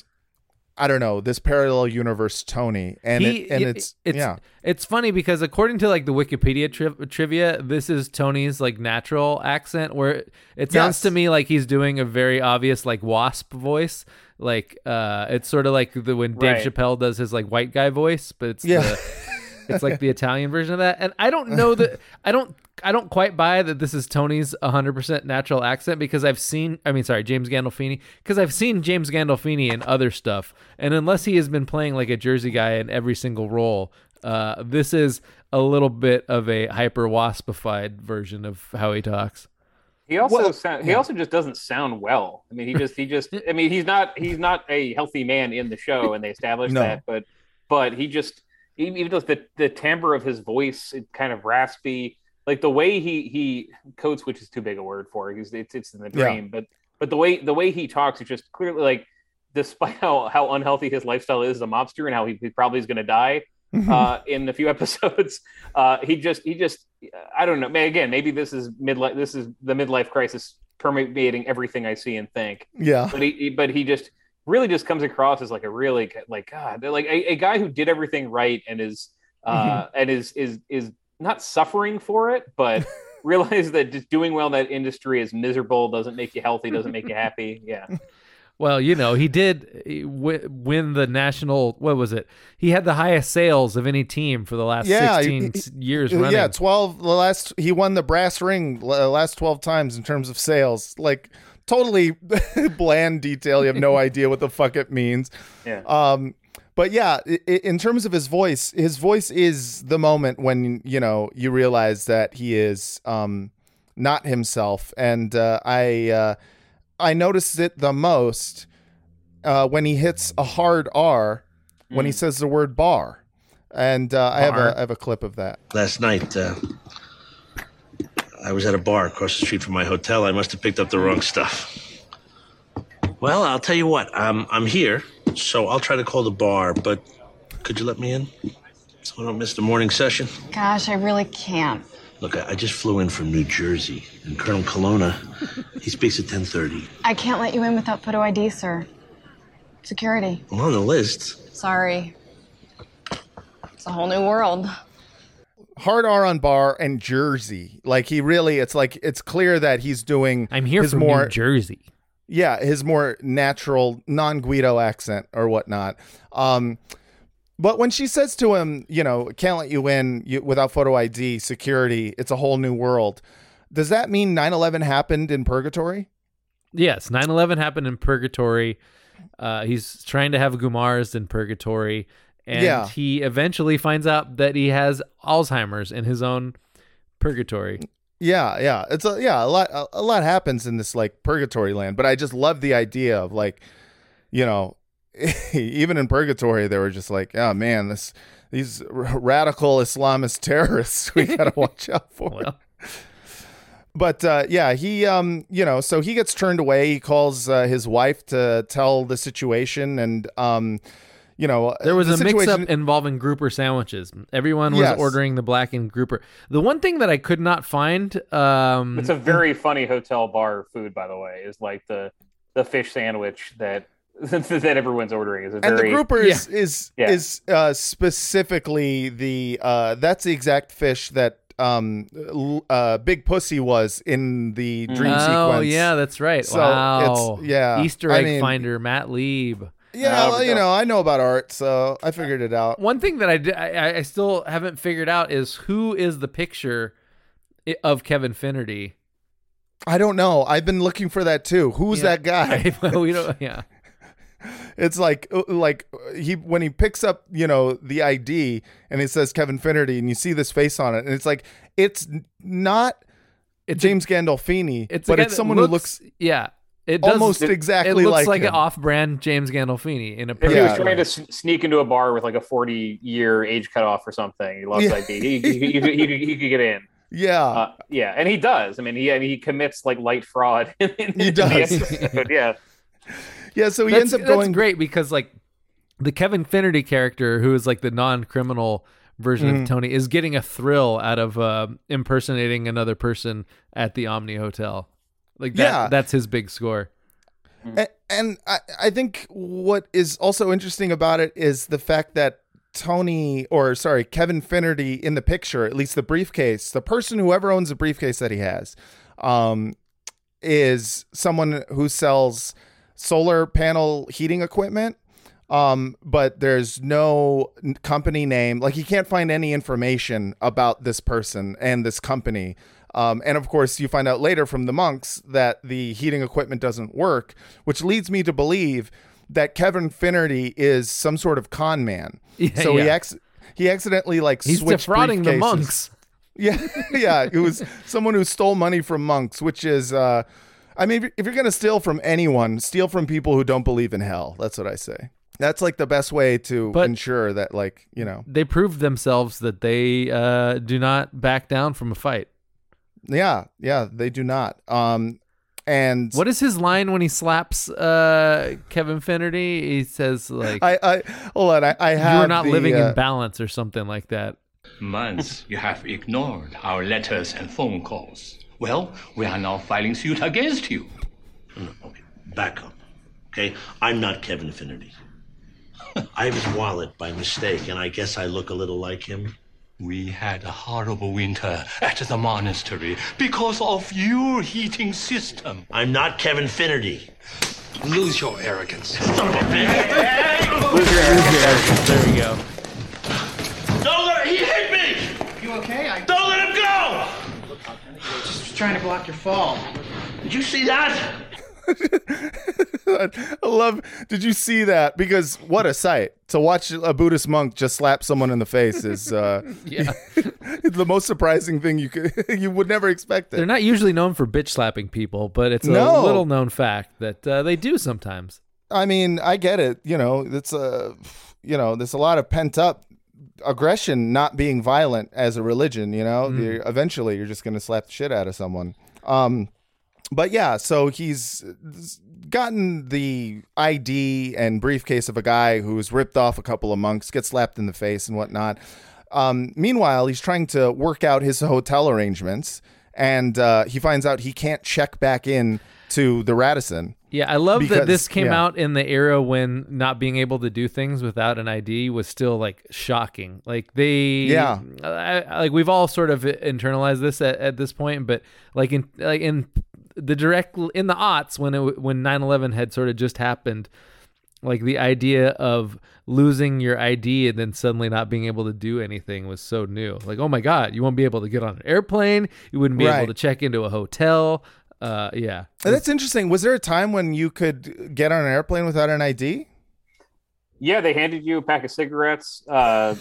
I don't know, this parallel universe Tony. And He- it, and it- it's, it's yeah. It's funny because according to like the Wikipedia tri- trivia, this is Tony's like natural accent, where it sounds Yes. to me like he's doing a very obvious like wasp voice. Like uh, it's sort of like the when Dave Right. Chappelle does his like white guy voice, but it's Yeah. the, it's like the Italian version of that. And I don't know that I don't I don't quite buy that this is Tony's one hundred percent natural accent, because I've seen I mean sorry James Gandolfini because I've seen James Gandolfini in other stuff, and unless he has been playing like a Jersey guy in every single role, uh, this is a little bit of a hyper waspified version of how he talks. He also Well, sound, he yeah. also just doesn't sound well. I mean, he just he just I mean, he's not he's not a healthy man in the show, and they established No. that. But but he just even even though the the timbre of his voice, it kind of raspy, like the way he he code switch is too big a word for it. It's it's, it's in the Yeah. dream, but but the way the way he talks is just clearly like, despite how how unhealthy his lifestyle is as a mobster and how he, he probably is going to die uh, in a few episodes. Uh, he just, he just, I don't know. Man, again, maybe this is midlife. This is the midlife crisis permeating everything I see and think. Yeah. But he, he but he just really just comes across as like a really like God, like a, a guy who did everything right and is uh, and is is is not suffering for it, but realize that just doing well in that industry is miserable. Doesn't make you healthy. Doesn't make you happy. Yeah. Well, you know, he did w- win the national. What was it? He had the highest sales of any team for the last Yeah, sixteen he- s- years Yeah, running. twelve. The last he won the brass ring the last twelve times in terms of sales. Like totally bland detail. You have no idea what the fuck it means. Yeah. Um, but yeah, i- i- in terms of his voice, his voice is the moment when you know you realize that he is um not himself, and uh, I uh, I noticed it the most uh, when he hits a hard R when he says the word bar, and uh, I have Bar. a I have a clip of that. Last night, uh, I was at a bar across the street from my hotel. I must have picked up the wrong stuff. Well, I'll tell you what. I'm I'm here, so I'll try to call the bar. But could you let me in, so I don't miss the morning session? Gosh, I really can't. Look, I, I just flew in from New Jersey, and Colonel Colonna, he speaks at ten thirty. I can't let you in without photo I D, sir. Security. I'm on the list. Sorry. It's a whole new world. Hard R on bar and Jersey. Like he really, it's like it's clear that he's doing. I'm here his from more, New Jersey. yeah, his more natural non-Guido accent or whatnot. Um, but when she says to him, you know, can't let you in you, without photo I D, security, it's a whole new world. Does that mean nine eleven happened in purgatory? Yes, nine eleven happened in purgatory. Uh, he's trying to have Gumars in purgatory, and Yeah. he eventually finds out that he has Alzheimer's in his own purgatory. Yeah, yeah. It's a yeah, a lot a, a lot happens in this like purgatory land, but I just love the idea of like, you know, even in purgatory they were just like, oh man, this these r- radical Islamist terrorists we got to watch out for. Well, But uh, yeah, he um, you know, so he gets turned away. He calls uh, his wife to tell the situation, and um, you know, there was the a mix-up situation- involving grouper sandwiches. Everyone was Yes. ordering the blackened grouper. The one thing that I could not find, um, It's a very funny hotel bar food, by the way, is like the the fish sandwich that that everyone's ordering is a And very the grouper is is, Yeah. is uh, specifically the uh, that's the exact fish that um, l- uh, Big Pussy was in the dream oh sequence. yeah, that's right. So wow, it's- yeah, Easter I egg mean- finder Matt Lieb. yeah. Uh, well, you know, I know about art, so I figured it out. One thing that I, did, I I still haven't figured out is who is the picture i- of Kevin Finnerty. I don't know. I've been looking for that too. Who's Yeah. that guy? well, we don't. Yeah. It's like uh, like he when he picks up, you know, the I D and it says Kevin Finnerty and you see this face on it and it's like it's n- not It's James Gandolfini, It's a but guy it's that someone who looks Yeah. It does, almost it, exactly it looks like, like him. an off-brand James Gandolfini in a If he was Yeah. trying to s- sneak into a bar with like a forty-year age cutoff or something, he loves Yeah. I D. He, he, he, he, he, he could get in. Yeah. Uh, yeah, and he does. I mean, he I mean, he commits like light fraud. In, in, He in the does. episode. Yeah. yeah. So he that's, ends up that's going. great because like the Kevin Finnerty character, who is like the non-criminal version Mm-hmm. of Tony, is getting a thrill out of uh, impersonating another person at the Omni Hotel. Like that, Yeah. that's his big score. And, and I, I think what is also interesting about it is the fact that Tony, or sorry, Kevin Finnerty in the picture, at least the briefcase, the person, whoever owns the briefcase that he has, um, is someone who sells solar panel heating equipment. Um, but there's no n- company name. Like, he can't find any information about this person and this company. Um, and of course, you find out later from the monks that the heating equipment doesn't work, which leads me to believe that Kevin Finnerty is some sort of con man. Yeah, so he yeah. ex- he accidentally like He's switched defrauding the briefcases. monks. Yeah, yeah. It was someone who stole money from monks, which is, uh, I mean, if you're gonna steal from anyone, steal from people who don't believe in hell. That's what I say. That's like the best way to But- ensure that, like, you know, They proved themselves that they uh, do not back down from a fight. yeah, yeah, they do not. Um, and What is his line when he slaps uh, Kevin Finnerty? He says like, I, I hold on, I, I have "You are not the, living uh, in balance" or something like that. Months you have ignored our letters and phone calls. Well, we are now filing suit against you. No, okay, back up. Okay, I'm not Kevin Finnerty. I have his wallet by mistake, and I guess I look a little like him. We had a horrible winter at the monastery because of your heating system. I'm not Kevin Finnerty. Lose your arrogance. Son of a bitch! There we go. Don't let he hit me! You okay? I Don't let him go! just was trying to block your fall. Did you see that? I love. Did you see that? Because what a sight to watch a Buddhist monk just slap someone in the face is uh, Yeah. the most surprising thing you could you would never expect it. They're not usually known for bitch slapping people, but it's a No. little known fact that uh, they do sometimes. I mean, I get it. You know, it's a you know, there's a lot of pent up aggression not being violent as a religion. You know, You're- eventually you're just going to slap the shit out of someone. Um, but yeah, so he's gotten the I D and briefcase of a guy who's ripped off a couple of monks, gets slapped in the face and whatnot. Um, meanwhile, he's trying to work out his hotel arrangements, and uh, he finds out he can't check back in to the Radisson. Yeah, I love Because- that this came yeah. out in the era when not being able to do things without an I D was still like shocking. Like they, Yeah. I, I- like we've all sort of internalized this at, at this point, but like in like in the direct in the aughts when it when nine eleven had sort of just happened, like the idea of losing your I D and then suddenly not being able to do anything was so new. Like, oh my God, you won't be able to get on an airplane, you wouldn't be Right. able to check into a hotel. Uh, yeah. And that's interesting. Was there a time when you could get on an airplane without an I D? Yeah, they handed you a pack of cigarettes. Uh,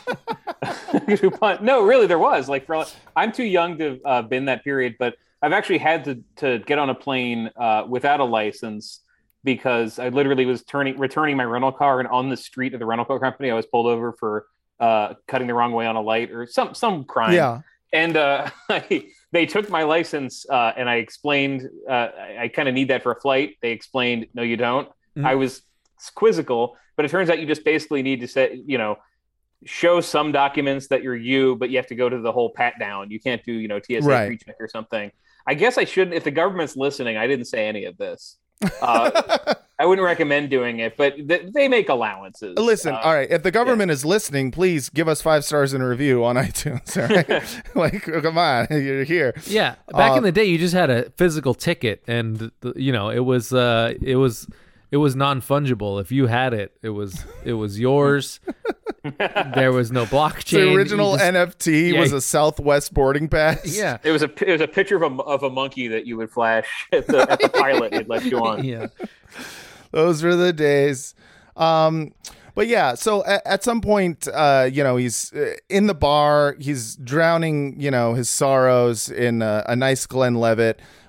no, really, there was. Like, for I'm too young to have uh, been that period, but I've actually had to to get on a plane uh, without a license because I literally was turning returning my rental car, and on the street of the rental car company, I was pulled over for uh, cutting the wrong way on a light or some some crime. Yeah. And uh, I, they took my license, uh, and I explained uh, I, I kind of need that for a flight. They explained, no, you don't. Mhm. I was quizzical, but it turns out you just basically need to say, you know, show some documents that you're you, but you have to go to the whole pat down. You can't do, you know, T S A Right. pre-check or something. I guess I shouldn't. If the government's listening, I didn't say any of this. Uh, I wouldn't recommend doing it, but th- they make allowances. Listen, Uh, all right. If the government is listening, please give us five stars in a review on iTunes. All right? Like, oh, come on, you're here. Yeah, back Uh, in the day, you just had a physical ticket, and the, you know it was uh, it was it was non fungible. If you had it, it was it was yours. There was no blockchain. The You original just- N F T Yeah. was a Southwest boarding pass. yeah, It was a it was a picture of a of a monkey that you would flash at the at the pilot it left you on. yeah. Those were the days. Um, but yeah, so at, at some point, uh, you know, he's uh, in the bar. He's drowning, you know, his sorrows in a, a nice Glenlivet.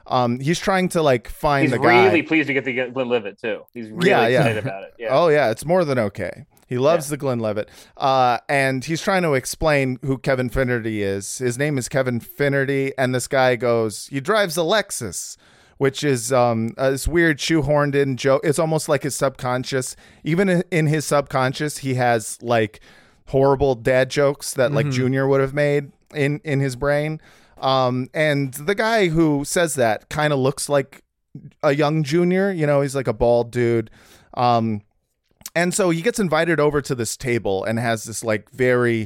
Um, he's trying to like find He's the guy. really pleased to get the Glenlivet too. He's really Yeah, yeah. excited about it. Yeah. Oh yeah, it's more than okay. He loves Yeah. the Glenlivet. Uh, and he's trying to explain who Kevin Finnerty is. His name is Kevin Finnerty, and this guy goes, he drives a Lexus, which is um, uh, this weird shoehorned in joke. It's almost like his subconscious. Even in- in his subconscious, he has like horrible dad jokes that like Junior would have made in, in his brain. Um, and the guy who says that kind of looks like a young Junior. You know, he's like a bald dude. Um, And so he gets invited over to this table and has this like very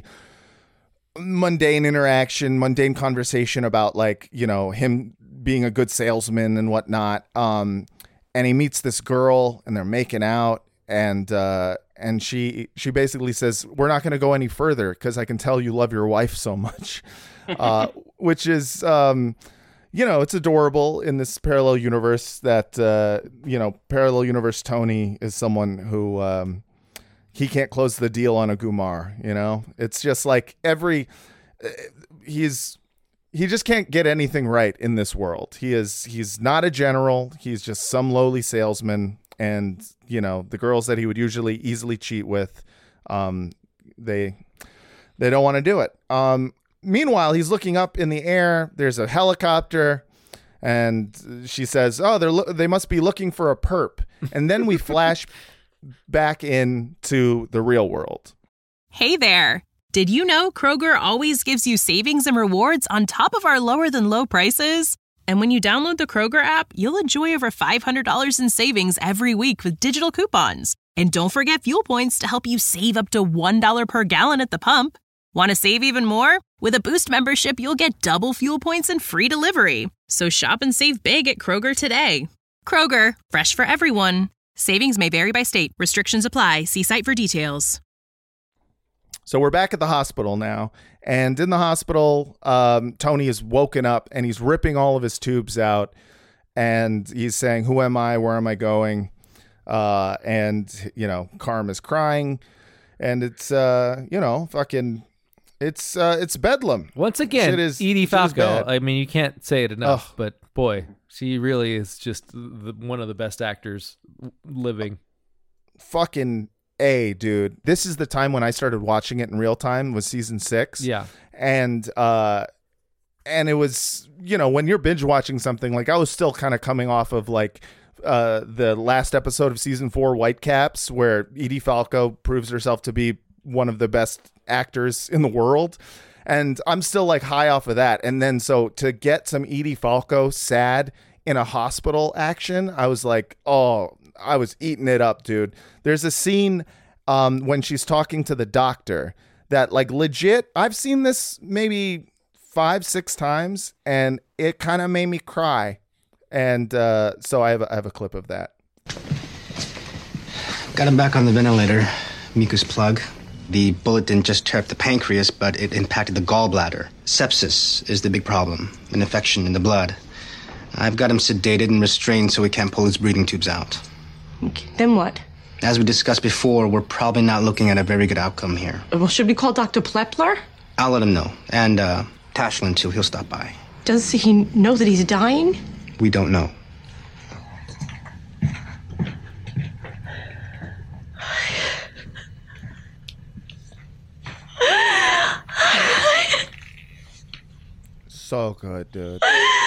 mundane interaction, mundane conversation about like, you know, him being a good salesman and whatnot. Um, and he meets this girl and they're making out, and uh, and she she basically says, "We're not going to go any further because I can tell you love your wife so much," uh, which is. Um, You know, it's adorable in this parallel universe that, uh, you know, parallel universe Tony is someone who um, he can't close the deal on a Gumar. You know, it's just like every uh, he's he just can't get anything right in this world. He is he's not a general. He's just some lowly salesman. And, you know, the girls that he would usually easily cheat with, um, they they don't want to do it. Um Meanwhile, he's looking up in the air. There's a helicopter, and she says, "Oh, they're lo- they must be looking for a perp." And then we flash back into the real world. Hey there. Did you know Kroger always gives you savings and rewards on top of our lower than low prices? And when you download the Kroger app, you'll enjoy over five hundred dollars in savings every week with digital coupons. And don't forget fuel points to help you save up to one dollar per gallon at the pump. Want to save even more? With a Boost membership, you'll get double fuel points and free delivery. So shop and save big at Kroger today. Kroger, fresh for everyone. Savings may vary by state. Restrictions apply. See site for details. So we're back at the hospital now. And in the hospital, um, Tony is woken up and he's ripping all of his tubes out. And he's saying, "Who am I? Where am I going?" Uh, and, you know, Carm is crying. And it's, uh, you know, fucking... It's uh, it's bedlam. Once again, Shit is- Edie shit is Falco. bad. I mean, you can't say it enough, Ugh. but boy, she really is just the, one of the best actors living. Fucking A, dude. This is the time when I started watching it in real time, was season six. Yeah. And uh and it was, you know, when you're binge watching something, like I was still kind of coming off of like uh the last episode of season four, Whitecaps, where Edie Falco proves herself to be one of the best actors in the world. And I'm still like high off of that. And then so to get some Edie Falco sad in a hospital action, I was like, oh, I was eating it up, dude. There's a scene um, when she's talking to the doctor that like legit, I've seen this maybe five, six times, and it kind of made me cry. And uh, so I have, a, I have a clip of that. Got him back on the ventilator. Mucus plug. The bullet didn't just tear up the pancreas, but it impacted the gallbladder. Sepsis is the big problem, an infection in the blood. I've got him sedated and restrained so he can't pull his breathing tubes out. Okay, then what? As we discussed before, we're probably not looking at a very good outcome here. Well, should we call Doctor Plepler? I'll let him know. And, uh, Tashlin, too. He'll stop by. Does he know that he's dying? We don't know. So good, dude.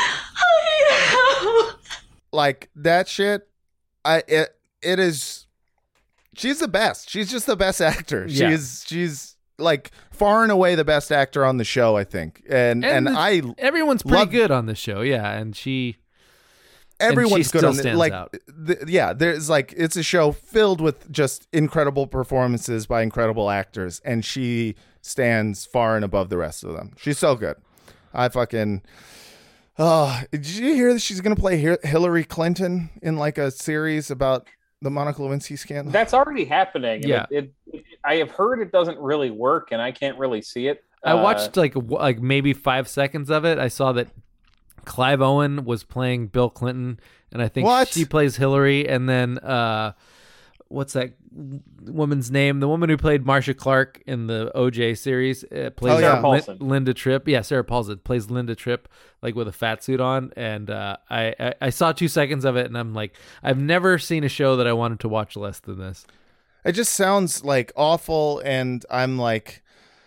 Like that shit. I it it is. She's the best. She's just the best actor. Yeah. She's she's like far and away the best actor on the show, I think. And and, the- I everyone's pretty love- good on this show, yeah. And she, everyone's and she good still on it. stands Like out. th- yeah, there's like it's a show filled with just incredible performances by incredible actors, and she stands far and above the rest of them. She's so good. I fucking. Oh, did you hear that she's gonna play Hi- Hillary Clinton in like a series about the Monica Lewinsky scandal? That's already happening. and Yeah. It, it, it, I have heard it doesn't really work, and I can't really see it. I Uh, watched like w- like maybe five seconds of it. I saw that Clive Owen was playing Bill Clinton, and I think What? she plays Hillary. And then uh, what's that woman's name? The woman who played Marcia Clark in the O J series uh, plays Oh, yeah. Sarah Paulson. Lin- Linda Tripp. Yeah, Sarah Paulson plays Linda Tripp, like with a fat suit on. And uh, I, I I saw two seconds of it, and I'm like, I've never seen a show that I wanted to watch less than this. It just sounds like awful, and I'm like,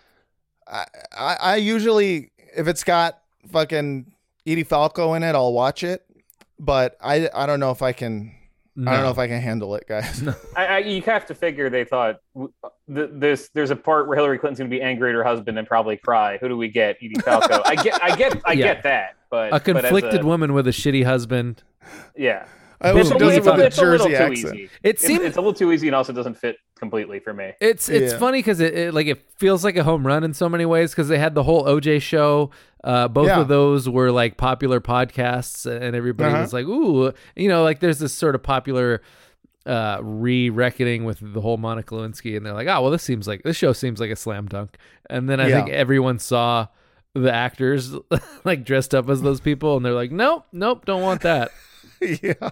I, I, I usually, if it's got fucking Edie Falco in it, I'll watch it, but I, I don't know if I can, No. I don't know if I can handle it, guys. I, I, you have to figure they thought w- th- there's there's a part where Hillary Clinton's going to be angry at her husband and probably cry. Who do we get? Edie Falco. I get, I get, I Yeah. get that, but A conflicted but as a, woman with a shitty husband. yeah. I Boom. wish It's it a, doesn't little, fit the it's a little Jersey too accent. easy. It It's, seems it's a little too easy and also doesn't fit completely for me. It's it's Yeah. funny because it, it like it feels like a home run in so many ways because they had the whole O J show. Uh, both Yeah. of those were like popular podcasts, and everybody Uh-huh. was like, "Ooh," you know, like there's this sort of popular uh, re-reckoning with the whole Monica Lewinsky, and they're like, "Oh, well, this seems like this show seems like a slam dunk." And then I Yeah. think everyone saw the actors like dressed up as those people, and they're like, "Nope, nope, don't want that." Yeah.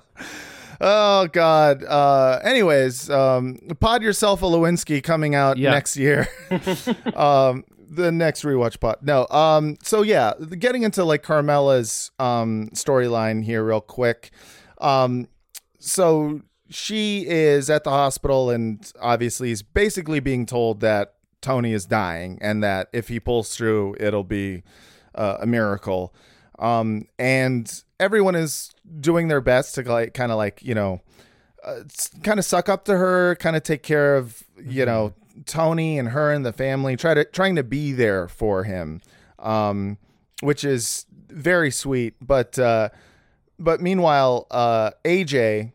Oh God. Uh, anyways, um, pod yourself a Lewinsky coming out Yeah. next year. um, the next rewatch pod. No. Um. So yeah, getting into like Carmela's um storyline here real quick. Um. So she is at the hospital and obviously is basically being told that Tony is dying and that if he pulls through, it'll be uh, a miracle. Um. And everyone is doing their best to like kind of like, you know, uh, kind of suck up to her, kind of take care of, you know, Tony and her and the family, try to trying to be there for him, um, which is very sweet. But uh, but meanwhile, uh, A J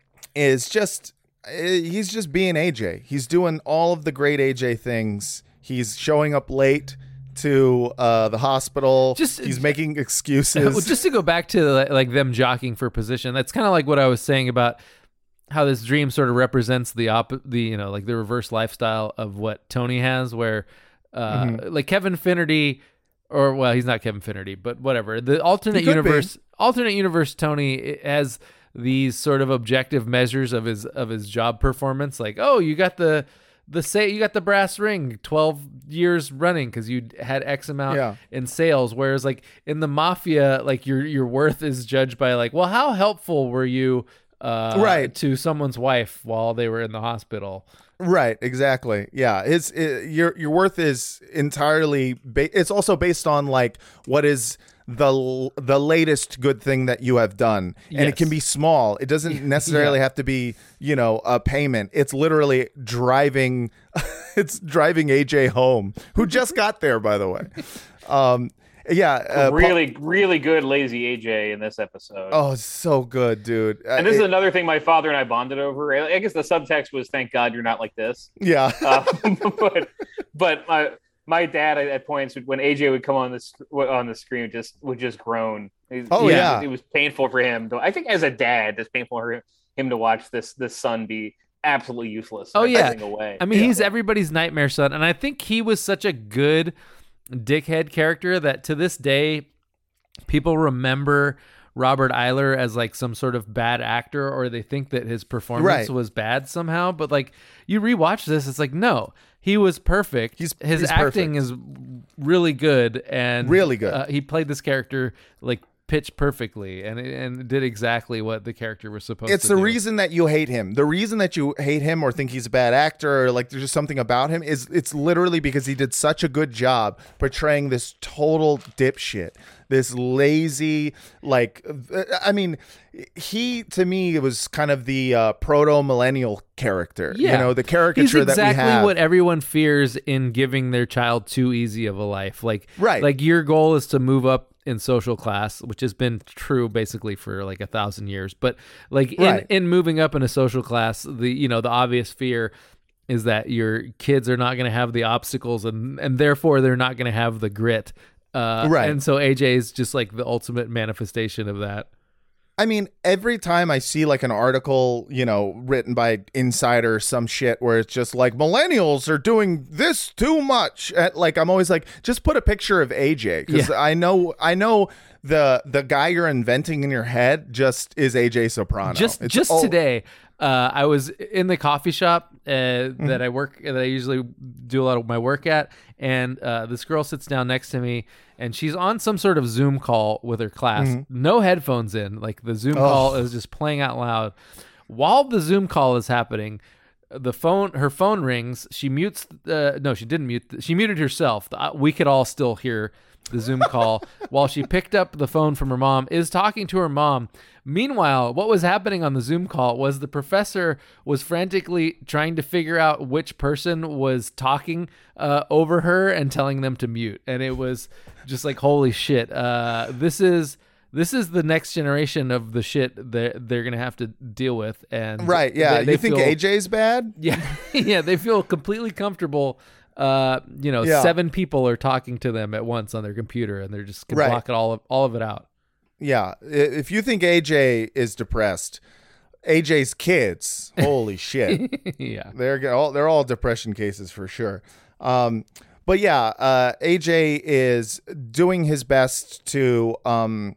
is just he's just being A J. He's doing all of the great A J things. He's showing up late to uh, the hospital. Just- he's making Well, excuses. just to go back to like them jockeying for position, that's kind of like what I was saying about how this dream sort of represents the op, the you know, like the reverse lifestyle of what Tony has, where uh, Mm-hmm. like Kevin Finnerty, or well, he's not Kevin Finnerty, but whatever. The alternate He could universe, alternate universe Tony has these sort of objective measures of his of his job performance, like, oh, you got the the say you got the brass ring twelve years running because you had X amount Yeah. in sales, whereas like in the mafia, like your your worth is judged by like, well, how helpful were you uh Right. to someone's wife while they were in the hospital? Right, exactly. Yeah, his it, your your worth is entirely. Ba- it's also based on like what is the l- the latest good thing that you have done, and it Yes. can be small. It doesn't necessarily have to be, you know, a payment. It's literally driving. It's driving A J home, who just got there, by the way. Um, yeah, uh, Paul- really, really good lazy A J in this episode. oh, so good, dude. Uh, and this is it- another thing my father and I bonded over. I I guess the subtext was "Thank God you're not like this." yeah. Uh, but but my my dad at, at points when A J would come on the sc- on the screen just would just groan. He's- Oh, he- yeah. it was painful for him. To, I think as a dad, it's painful for him, him to watch this this son be absolutely useless. Oh, in every yeah. single way. I mean, Yeah. he's everybody's nightmare son, and I think he was such a good dickhead character that to this day, people remember Robert Eiler as like some sort of bad actor, or they think that his performance Right. was bad somehow. But like you rewatch this, it's like no, he was perfect. He's- his he's acting perfect. is really good, and Really good. Uh, he played this character like pitch perfectly, and and did exactly what the character was supposed It's to the do. reason that you hate him. The reason that you hate him or think he's a bad actor or like there's just something about him is it's literally because he did such a good job portraying this total dipshit, this lazy, like, uh, I mean, he to me was kind of the uh, proto millennial character. Yeah. You know, the caricature He's exactly that we have. what everyone fears in giving their child too easy of a life. Like, Right. like your goal is to move up in social class, which has been true basically for like a thousand years. But like in, Right. in moving up in a social class, the you know the obvious fear is that your kids are not going to have the obstacles, and and therefore they're not going to have the grit. Uh, Right. And so A J is just like the ultimate manifestation of that. I mean, every time I see like an article, you know, written by Insider or some shit where it's just like millennials are doing this too much, uh, like I'm always like, just put a picture of A J because Yeah. I know, I know the the guy you're inventing in your head just is A J Soprano. Just It's just all- today, Uh, I was in the coffee shop uh, mm-hmm. that I work, that I usually do a lot of my work at, and uh, this girl sits down next to me, and she's on some sort of Zoom call with her class. Mm-hmm. No headphones in, like the Zoom oh. call is just playing out loud. While the Zoom call is happening, the phone, her phone rings. She mutes. Uh, no, she didn't mute. She muted herself. We could all still hear the Zoom call while she picked up the phone from her mom, is talking to her mom. Meanwhile, what was happening on the Zoom call was the professor was frantically trying to figure out which person was talking uh, over her and telling them to mute. And it was just like, holy shit. Uh, this is this is the next generation of the shit that they're going to have to deal with. And right, yeah. They, they you think feel, A J's bad? Yeah, yeah. They feel completely comfortable. Uh, you know, yeah. seven people are talking to them at once on their computer, and they're just gonna right. block it all of all of it out. Yeah, if you think A J is depressed, A J's kids, holy shit, yeah, they're all they're all depression cases for sure. Um, but yeah, uh, A J is doing his best to um.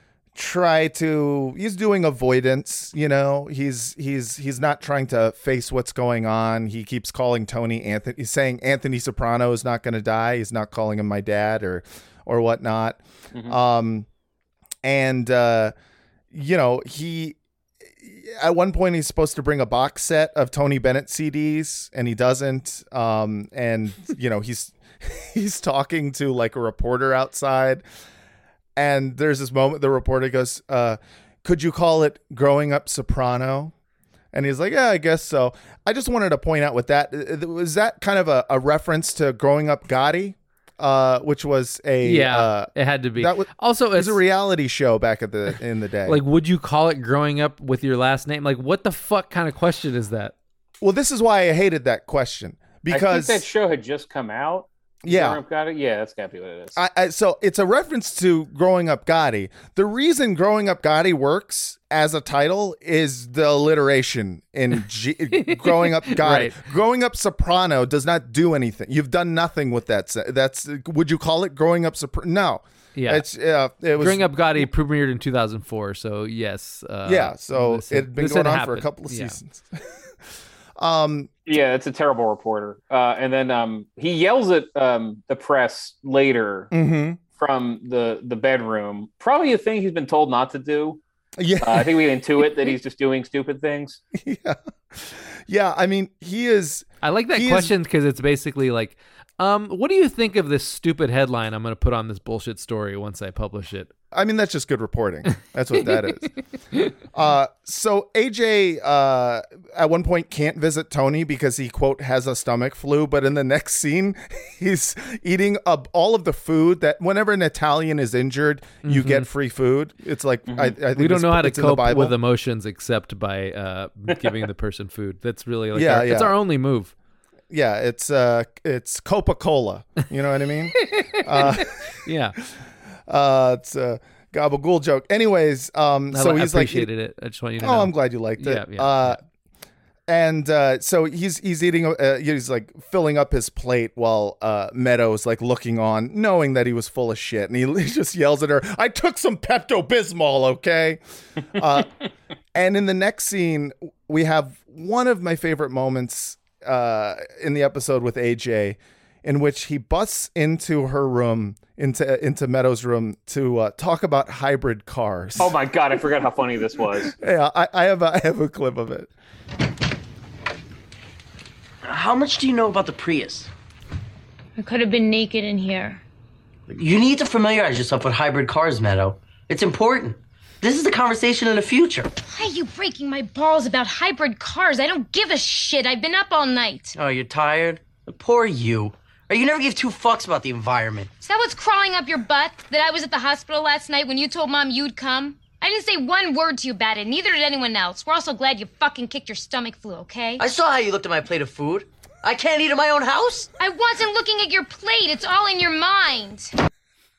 try to he's doing avoidance, you know. He's he's he's not trying to face what's going on. He keeps calling Tony Anthony. He's saying Anthony Soprano is not going to die. He's not calling him my dad or or whatnot. Mm-hmm. Um, and uh, you know, he at one point he's supposed to bring a box set of Tony Bennett C Ds, and he doesn't. Um, and you know, he's he's talking to like a reporter outside. And there's this moment, the reporter goes, uh, could you call it Growing Up Soprano? And he's like, yeah, I guess so. I just wanted to point out with that, was that kind of a, a reference to Growing Up Gotti, uh, which was a... Yeah, uh, it had to be. That was, also, it was a reality show back at the in the day. Like, would you call it Growing Up with your last name? Like, what the fuck kind of question is that? Well, this is why I hated that question. Because I think that show had just come out. Yeah, got it. Yeah, that's gotta be what it is. I, I, so it's a reference to Growing Up Gotti. The reason Growing Up Gotti works as a title is the alliteration in G- Growing Up Gotti. Right. Growing Up Soprano does not do anything. You've done nothing with that. That's would you call it Growing Up Soprano? No. Yeah, it's uh, it was Growing Up Gotti premiered in two thousand four. So yes. Uh, yeah. So it had been going on happened. for a couple of yeah. seasons. um. Yeah, it's a terrible reporter. Uh, and then um, he yells at um, the press later mm-hmm. from the, the bedroom. Probably a thing he's been told not to do. Yeah, uh, I think we intuit that he's just doing stupid things. Yeah, yeah. I mean, he is. I like that question because it's basically like, um, what do you think of this stupid headline I'm going to put on this bullshit story once I publish it? I mean, that's just good reporting. That's what that is. Uh, so A J uh, at one point can't visit Tony because he, quote, has a stomach flu. But in the next scene, he's eating up all of the food that whenever an Italian is injured, mm-hmm. you get free food. It's like, mm-hmm. I, I think we don't know how to cope with with emotions except by uh, giving the person food. That's really like yeah, our, yeah. it's our only move. Yeah, it's uh, it's Coca-Cola. You know what I mean? uh, yeah. Uh, it's a gabagool joke. Anyways, um, I, so I he's appreciated like, it. I just want you to oh, know. I'm glad you liked it. Yeah, yeah, uh, yeah. And uh, so he's he's eating. Uh, he's like filling up his plate while uh, Meadows like looking on, knowing that he was full of shit, and he, he just yells at her, "I took some Pepto Bismol, okay?" uh, and in the next scene, we have one of my favorite moments uh, in the episode with A J, in which he busts into her room, into into Meadows' room to uh, talk about hybrid cars. Oh my god, I forgot how funny this was. Yeah, I, I have a, I have a clip of it. How much do you know about the Prius? I could have been naked in here. You need to familiarize yourself with hybrid cars, Meadow. It's important. This is the conversation in the future. Why are you breaking my balls about hybrid cars? I don't give a shit. I've been up all night. Oh, you're tired? Poor you. Or you never gave two fucks about the environment. Is that what's crawling up your butt? That I was at the hospital last night when you told Mom you'd come? I didn't say one word to you about it, neither did anyone else. We're also glad you fucking kicked your stomach flu, okay? I saw how you looked at my plate of food. I can't eat in my own house? I wasn't looking at your plate. It's all in your mind.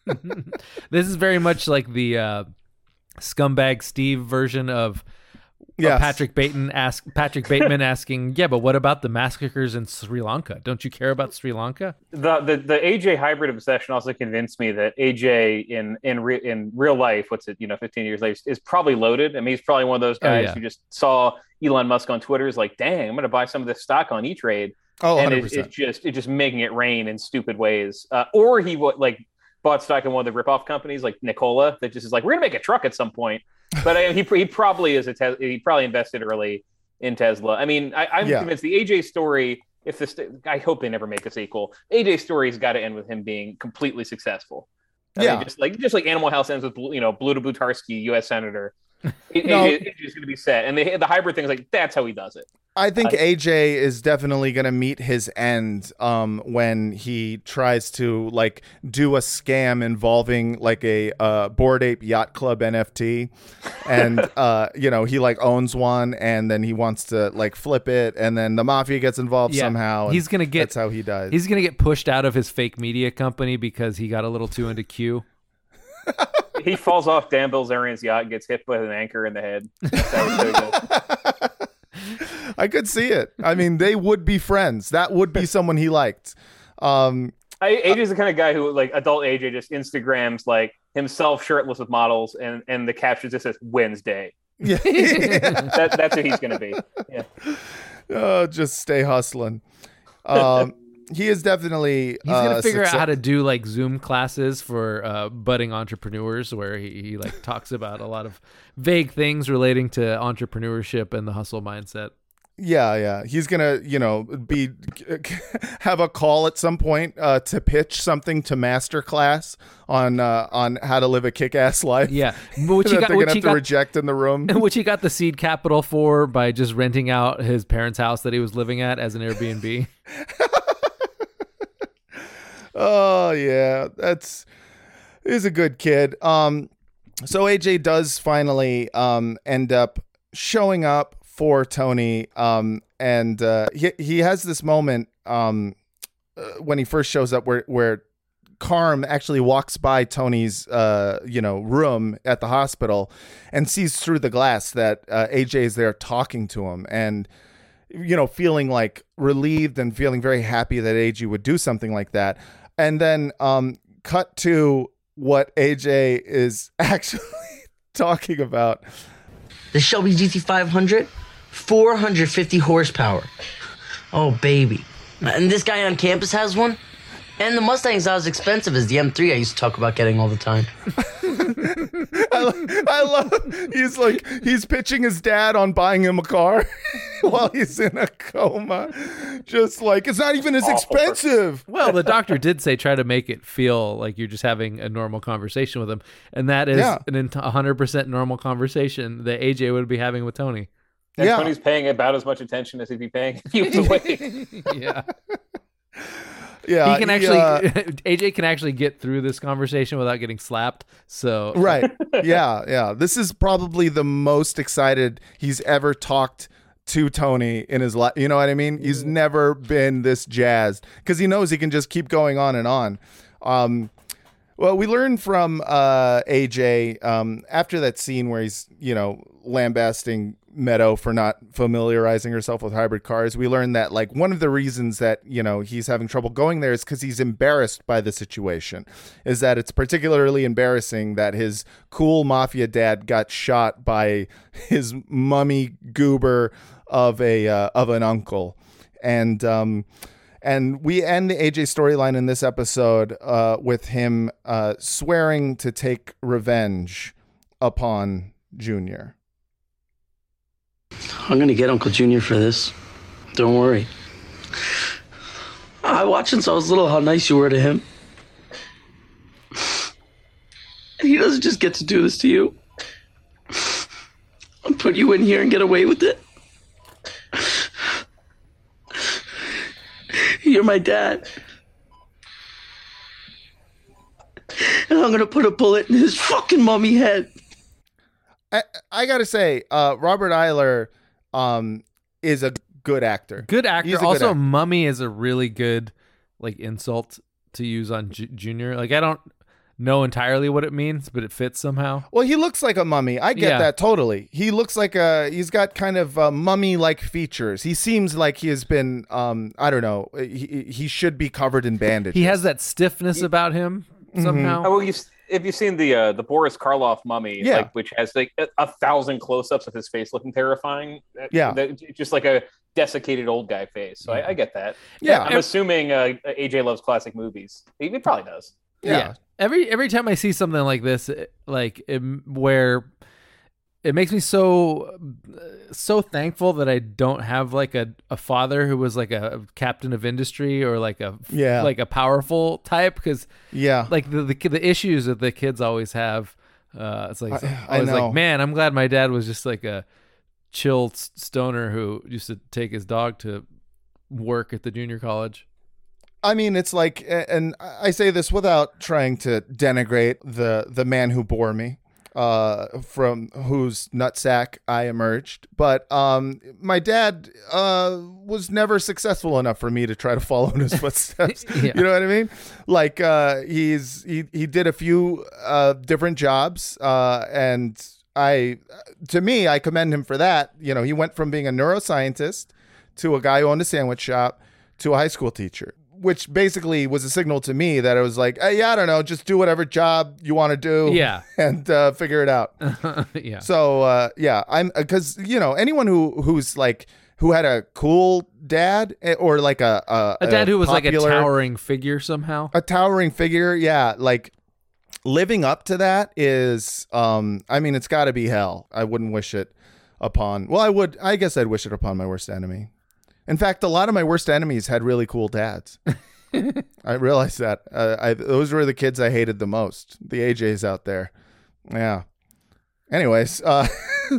This is very much like the uh, Scumbag Steve version of Yes. Patrick Bateman ask Patrick Bateman asking, yeah, but what about the massacres in Sri Lanka? Don't you care about Sri Lanka? The the the A J hybrid obsession also convinced me that A J in in re, in real life, what's it, you know, fifteen years later, is probably loaded. I mean, he's probably one of those guys oh, yeah. who just saw Elon Musk on Twitter is like, dang, I'm going to buy some of this stock on E-Trade. Oh, and it, it's just it's just making it rain in stupid ways. Uh, or he would like bought stock in one of the ripoff companies like Nikola that just is like, we're going to make a truck at some point. But I, he he probably is a te- he probably invested early in Tesla. I mean, I, I'm Yeah. convinced the A J story. If this, I hope they never make a sequel. A J story's got to end with him being completely successful. I Yeah. mean, just like just like Animal House ends with you know Blue to Blutarski, U S senator. It, No. it, it's just going to be set, and the the hybrid thing is like that's how he does it. I think Uh, A J is definitely going to meet his end um, when he tries to like do a scam involving like a uh, Bored Ape Yacht Club N F T, and uh, you know he like owns one, and then he wants to like flip it, and then the mafia gets involved Yeah. somehow. And He's gonna get that's how he dies. He's gonna get pushed out of his fake media company because he got a little too into Q. He falls off Dan Bilzerian's yacht and gets hit with an anchor in the head. That's how it goes. I could see it. I mean, they would be friends. That would be someone he liked. Um, I, A J's the kind of guy who, like, adult A J just Instagrams like himself shirtless with models, and and the caption just says Wednesday. Yeah, that, that's who he's going to be. Yeah. Oh, just stay hustling. Um, he is definitely. He's gonna uh, figure success- out how to do like Zoom classes for uh, budding entrepreneurs, where he, he like talks about a lot of vague things relating to entrepreneurship and the hustle mindset. Yeah, yeah. He's gonna, you know, be have a call at some point uh, to pitch something to Masterclass on uh, on how to live a kick-ass life. Yeah, which he that got, they're which gonna he have to got, reject in the room. which he got the seed capital for by just renting out his parents' house that he was living at as an Airbnb. Oh yeah, that's he's a good kid. Um, so A J does finally um end up showing up for Tony. Um, and uh, he he has this moment um uh, when he first shows up where where Carm actually walks by Tony's uh you know room at the hospital and sees through the glass that uh, A J is there talking to him, and you know feeling like relieved and feeling very happy that A J would do something like that. And then um, cut to what A J is actually talking about. The Shelby G T five hundred, four hundred fifty horsepower. Oh, baby. And this guy on campus has one. And the Mustang's not as expensive as the M three I used to talk about getting all the time. I, I love, he's like, he's pitching his dad on buying him a car while he's in a coma. Just like, it's not even as expensive. Well, the doctor did say try to make it feel like you're just having a normal conversation with him. And that is Yeah. an ent- one hundred percent normal conversation that A J would be having with Tony. And Yeah. Tony's paying about as much attention as he'd be paying if he was away. Yeah. Yeah. He can actually, uh, A J can actually get through this conversation without getting slapped. So, right. Yeah. Yeah. This is probably the most excited he's ever talked to Tony in his life. You know what I mean? He's never been this jazzed because he knows he can just keep going on and on. Um, well, we learned from uh, A J um, after that scene where he's, you know, lambasting Meadow for not familiarizing herself with hybrid cars. We learned that like one of the reasons that, you know, he's having trouble going there is because he's embarrassed by the situation, is that it's particularly embarrassing that his cool mafia dad got shot by his mummy goober of a uh, of an uncle. And um and we end the A J storyline in this episode uh with him uh swearing to take revenge upon Junior. I'm gonna get Uncle Junior for this. Don't worry. I watched since I was little how nice you were to him. And he doesn't just get to do this to you. I'll put you in here and get away with it. You're my dad. And I'm gonna put a bullet in his fucking mummy head. I, I gotta say, uh, Robert Eiler um, is a good actor. Good actor. He's a good Also, actor. mummy is a really good like insult to use on J- Junior. Like I don't, know entirely what it means, but it fits somehow. Well, he looks like a mummy. I get Yeah. that totally. He looks like a, he's got kind of uh, mummy-like features. He seems like he has been, um, I don't know, he, he should be covered in bandages. He has that stiffness about him somehow. Oh, well, you, have you seen the uh, the Boris Karloff mummy? Yeah. Like, which has like a, a thousand close-ups of his face looking terrifying. Yeah. That- just like a desiccated old guy face. So I, I get that. Yeah. I'm assuming uh, A J loves classic movies. He, he probably does. Yeah. Every every time I see something like this, it- like it, where it makes me so so thankful that I don't have like a, a father who was like a captain of industry or like a Yeah. like a powerful type, because Yeah. like the, the the issues that the kids always have. Uh, it's like I- I, I was know. like, man, I'm glad my dad was just like a chill s- stoner who used to take his dog to work at the junior college. I mean, it's like, and I say this without trying to denigrate the the man who bore me, uh, from whose nutsack I emerged. But um, my dad uh, was never successful enough for me to try to follow in his footsteps. Yeah. You know what I mean? Like uh, he's he he did a few uh, different jobs, uh, and I, to me, I commend him for that. You know, he went from being a neuroscientist to a guy who owned a sandwich shop to a high school teacher, which basically was a signal to me that it was like, hey, yeah, I don't know, just do whatever job you want to do, Yeah. and uh, figure it out. Yeah. So uh, yeah, I'm because you know anyone who who's like who had a cool dad eh, or like a a, A dad who was like a popular- towering figure somehow. a towering figure, yeah, like living up to that is, um, I mean, it's got to be hell. I wouldn't wish it upon. Well, I would. I guess I'd wish it upon my worst enemy. In fact, a lot of my worst enemies had really cool dads. I realized that. Uh, I, those were the kids I hated the most. The A Js out there. Yeah. Anyways, uh,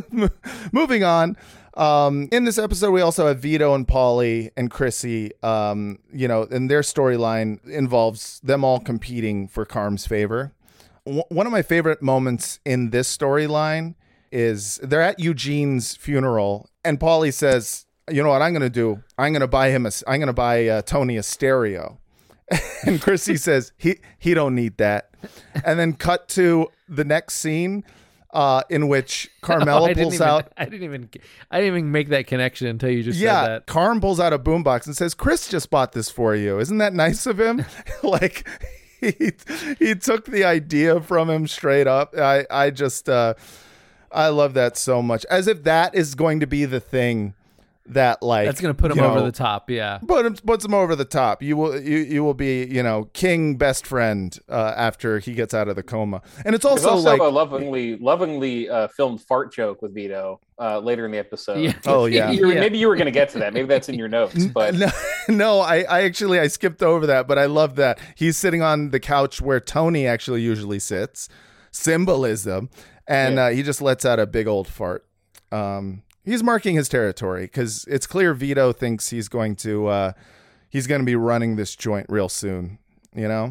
moving on. Um, in this episode, we also have Vito and Paulie and Chrissy. Um, you know, and their storyline involves them all competing for Carm's favor. W- one of my favorite moments in this storyline is they're at Eugene's funeral, and Paulie says, "You know what I'm going to do? I'm going to buy him a. I'm going to buy uh, Tony a stereo." And Chrissy says, "He he don't need that." And then cut to the next scene, uh, in which Carmela Oh, I didn't pulls even- out. I didn't even. I didn't even make that connection until you just Yeah, said that. Carm pulls out a boombox and says, "Chris just bought this for you. Isn't that nice of him?" Like he he took the idea from him straight up. I I just uh, I love that so much. As if that is going to be the thing that like That's gonna put him you over know, the top. Yeah. Put him puts him over the top. You will you you will be you know king best friend uh, after he gets out of the coma. And it's There's also, also like a lovingly, lovingly uh, filmed fart joke with Vito uh, later in the episode. Yeah. Oh, yeah. You were- Yeah. Maybe you were going to get to that. Maybe that's in your notes. But no, no, I, I actually I skipped over that, but I love that he's sitting on the couch where Tony actually usually sits. Symbolism, and Yeah. uh, he just lets out a big old fart. Um, he's marking his territory because it's clear Vito thinks he's going to uh, he's going to be running this joint real soon. You know,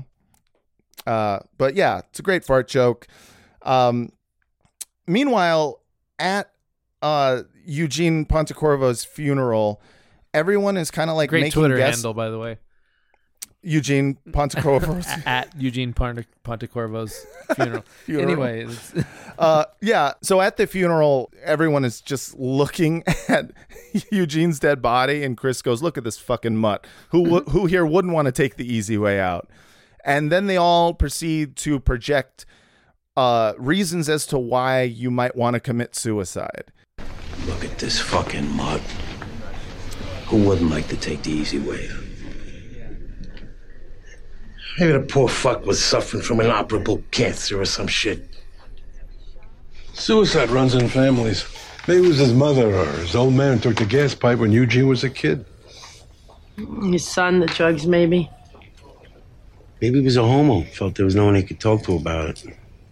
uh, but yeah, it's a great fart joke. Um, meanwhile, at uh, Eugene Pontecorvo's funeral, everyone is kind of like Great making Twitter guess- handle, by the way. Eugene Pontecorvo's At Eugene Ponte- Pontecorvo's funeral. Funeral. Anyway, it's, uh, yeah. So at the funeral, everyone is just looking at Eugene's dead body, and Chris goes, "Look at this fucking mutt. Who w- who here wouldn't want to take the easy way out?" And then they all proceed to project uh, reasons as to why you might want to commit suicide. Look at this fucking mutt. Who wouldn't like to take the easy way out? Maybe the poor fuck was suffering from inoperable cancer or some shit. Suicide runs in families. Maybe it was his mother or his old man who took the gas pipe when Eugene was a kid. His son, the drugs, maybe. Maybe he was a homo. Felt there was no one he could talk to about it.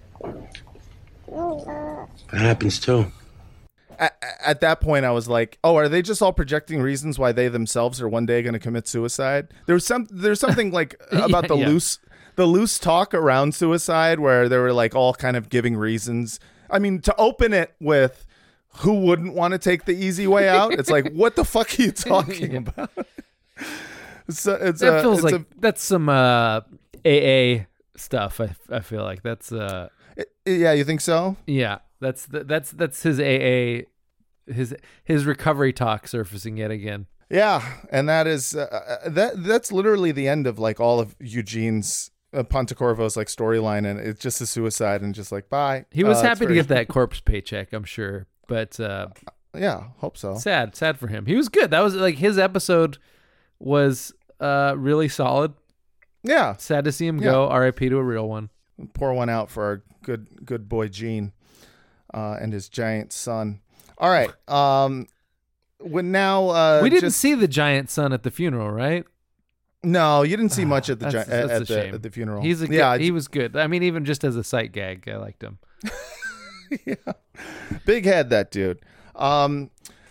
That happens too. At, at that point, I was like, "Oh, are they just all projecting reasons why they themselves are one day going to commit suicide?" There's some, there's something like about Yeah, the yeah. loose, the loose talk around suicide, where they were like all kind of giving reasons. I mean, to open it with, "Who wouldn't want to take the easy way out?" It's like, what the fuck are you talking about? So it's that a, feels it's like that's some uh, A A stuff. I I feel like that's uh yeah, you think so? Yeah, that's that's that's his A A, his his recovery talk surfacing yet again. Yeah, and that is uh, that that's literally the end of like all of Eugene's uh, Pontecorvo's like storyline, and it's just a suicide and just like bye. He was uh, happy very... to get that corpse paycheck, I'm sure, but uh, yeah, hope so. Sad, sad for him. He was good. That was like his episode was uh really solid. Yeah, sad to see him yeah. go. R I P to a real one. Pour one out for our good good boy Gene uh, and his giant son. All right. Um, when now uh, we didn't just... see the giant son at the funeral, right? No, you didn't see much at the that's, gi- that's at, a the, shame. at the funeral. He's a good, yeah, he was good. I mean, even just as a sight gag, I liked him. yeah, big head that dude. Um,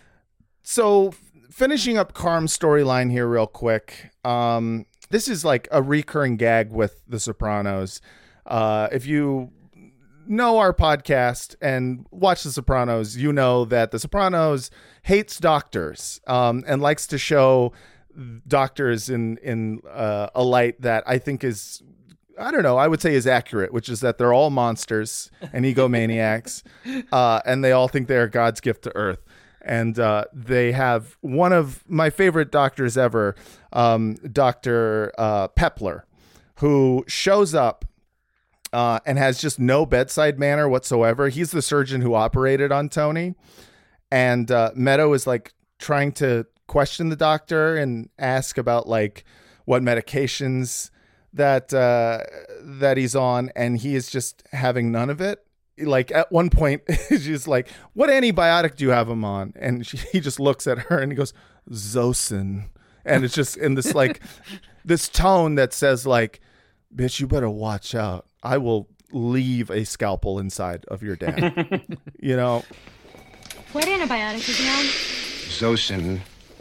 so finishing up Carm's storyline here, real quick. Um, this is like a recurring gag with The Sopranos. Uh, if you know our podcast and watch The Sopranos, you know that The Sopranos hates doctors um, and likes to show doctors in in uh, a light that I think is, I don't know, I would say is accurate, which is that they're all monsters and egomaniacs, uh, and they all think they are God's gift to Earth. And uh, they have one of my favorite doctors ever, um, Doctor Uh, Pepler, who shows up uh, and has just no bedside manner whatsoever. He's the surgeon who operated on Tony. And uh, Meadow is like trying to question the doctor and ask about like what medications that uh, that he's on. And he is just having none of it. Like at one point, she's like, "What antibiotic do you have him on?" And she, he just looks at her and he goes, "Zosyn," and it's just in this like this tone that says like, "Bitch, you better watch out. I will leave a scalpel inside of your dad." You know. What antibiotic is he on? Zosyn.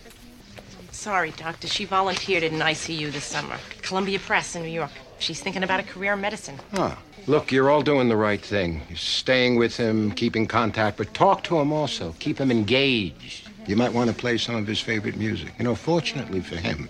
Sorry, doctor. She volunteered in an I C U this summer. Columbia Press in New York. She's thinking about a career in medicine. Huh. Look, you're all doing the right thing. You're staying with him, keeping contact, but talk to him also. Keep him engaged. You might want to play some of his favorite music. You know, fortunately for him,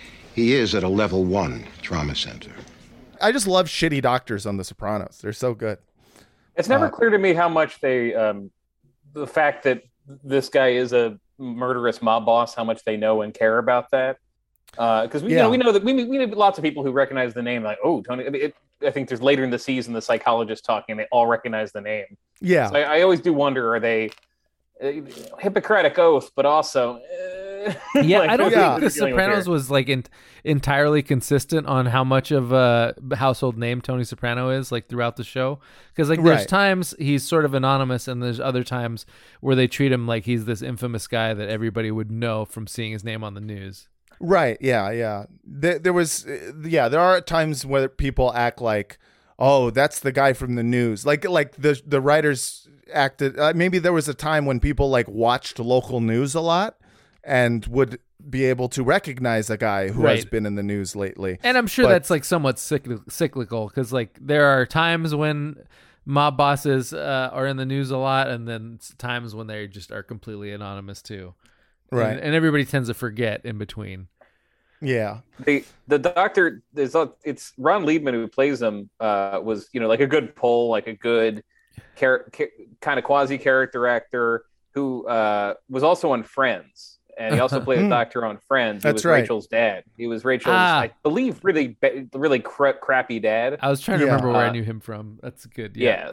he is at a level one trauma center. I just love shitty doctors on The Sopranos. They're so good. It's never Uh, clear to me how much they, um, the fact that this guy is a murderous mob boss, how much they know and care about that. Because uh, we, Yeah. you know, we know that we we have lots of people who recognize the name, like, oh, Tony. I, mean, it, I think there's later in the season the psychologist talking, they all recognize the name. Yeah. So I, I always do wonder: are they uh, Hippocratic oath, but also? Uh, Yeah, like, I don't what are think we The dealing with Sopranos here? was like in, entirely consistent on how much of a household name Tony Soprano is like throughout the show. Because like there's Right. times he's sort of anonymous, and there's other times where they treat him like he's this infamous guy that everybody would know from seeing his name on the news. Right. Yeah. Yeah. There, there was, uh, yeah, there are times where people act like, oh, that's the guy from the news. Like, like the, the writers acted, uh, maybe there was a time when people like watched local news a lot and would be able to recognize a guy who has Right. been in the news lately. And I'm sure But- that's like somewhat cycl- cyclical because like there are times when mob bosses uh, are in the news a lot, and then s- times when they just are completely anonymous too. Right. And, and everybody tends to forget in between. Yeah. the the doctor is it's Ron Liebman who plays him uh was you know like a good pull, like a good char- ca- kind of quasi character actor who uh was also on Friends, and he also played a doctor on Friends. He That's was right. Rachel's dad. He was Rachel's Ah. I believe really ba- really cra- crappy dad. I was trying to Yeah. remember where I Uh, knew him from. That's good. yeah. Yeah.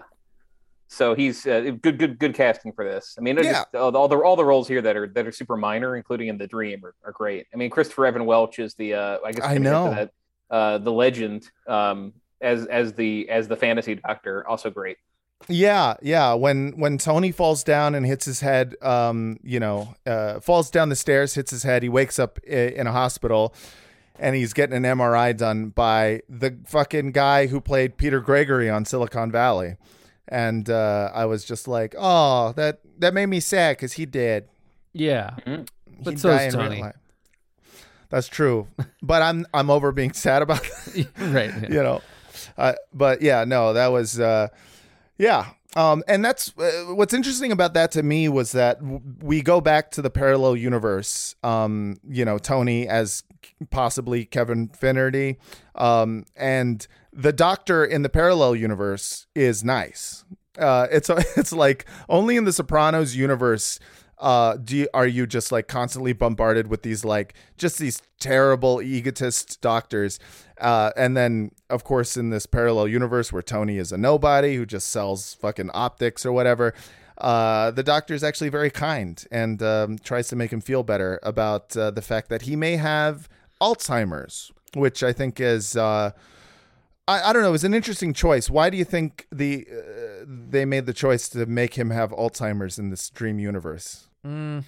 So he's uh, good, good, good casting for this. I mean, it Yeah. just, all, all the all the roles here that are that are super minor, including in The Dream, are, are great. I mean, Christopher Evan Welch is the uh, I guess I we're gonna get know. to that, uh, the legend um, as as the as the fantasy doctor, also great. Yeah, yeah. When when Tony falls down and hits his head, um, you know, uh, falls down the stairs, hits his head. He wakes up i- in a hospital, and he's getting an M R I done by the fucking guy who played Peter Gregory on Silicon Valley. And uh, I was just like, oh, that that made me sad because he did. Yeah. Mhm. But He'd so die is in real Tony. life. That's true, but I'm I'm over being sad about that. Right. yeah. You know, uh, but yeah, no, that was uh, yeah. Um, and that's uh, what's interesting about that to me was that w- we go back to the parallel universe. Um, you know, Tony as possibly Kevin Finnerty, um, and the Doctor in the parallel universe is nice. Uh, it's it's like only in the Sopranos universe uh, do you, are you just like constantly bombarded with these like just these terrible egotist doctors. Uh, and then, of course, in this parallel universe where Tony is a nobody who just sells fucking optics or whatever, uh, the Doctor is actually very kind and um, tries to make him feel better about uh, the fact that he may have Alzheimer's, which I think is... Uh, I, I don't know. It's an interesting choice. Why do you think the uh, they made the choice to make him have Alzheimer's in this dream universe? Mm.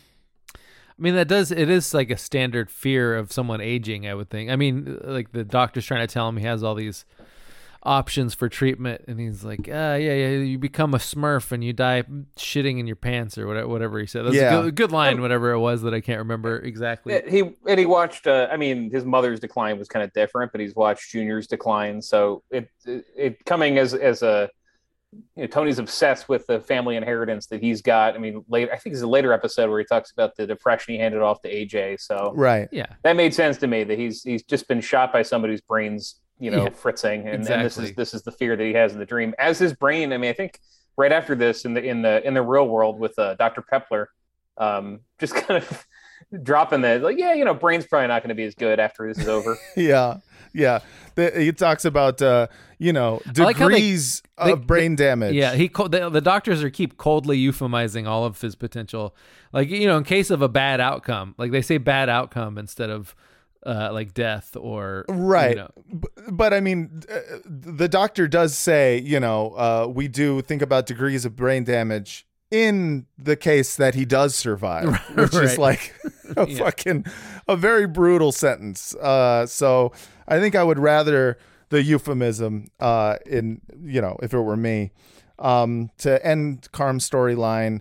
I mean, that does, it is like a standard fear of someone aging, I would think. I mean, like the doctor's trying to tell him he has all these options for treatment, and he's like, uh, yeah, yeah, you become a Smurf and you die shitting in your pants or whatever, whatever he said. That's Yeah. a good, good line, whatever it was that I can't remember exactly. Yeah, he and he watched. Uh, I mean, his mother's decline was kind of different, but he's watched Junior's decline. So it it, it coming as as a you know, Tony's obsessed with the family inheritance that he's got. I mean, later I think it's a later episode where he talks about the depression he handed off to A J. So Right. Yeah. that made sense to me that he's he's just been shot by somebody whose brain's you know Yeah, fritzing, and, and this exactly. is this is the fear that he has in the dream. As his brain, I mean, I think right after this in the in the in the real world with uh, Doctor Pepler, um, just kind of dropping that like, yeah, you know, brain's probably not going to be as good after this is over. Yeah. Yeah. The, he talks about, uh, you know, I like how they- degrees they- of brain damage. Yeah, he co- the, the doctors are keep coldly euphemizing all of his potential, like, you know, in case of a bad outcome, like they say bad outcome instead of uh, like death or Right. You know. B- But I mean, uh, the doctor does say, you know, uh, we do think about degrees of brain damage in the case that he does survive, which is Right. like a Yeah. fucking, a very brutal sentence. Uh, so I think I would rather the euphemism uh, in, you know, if it were me, um, to end Carm's storyline.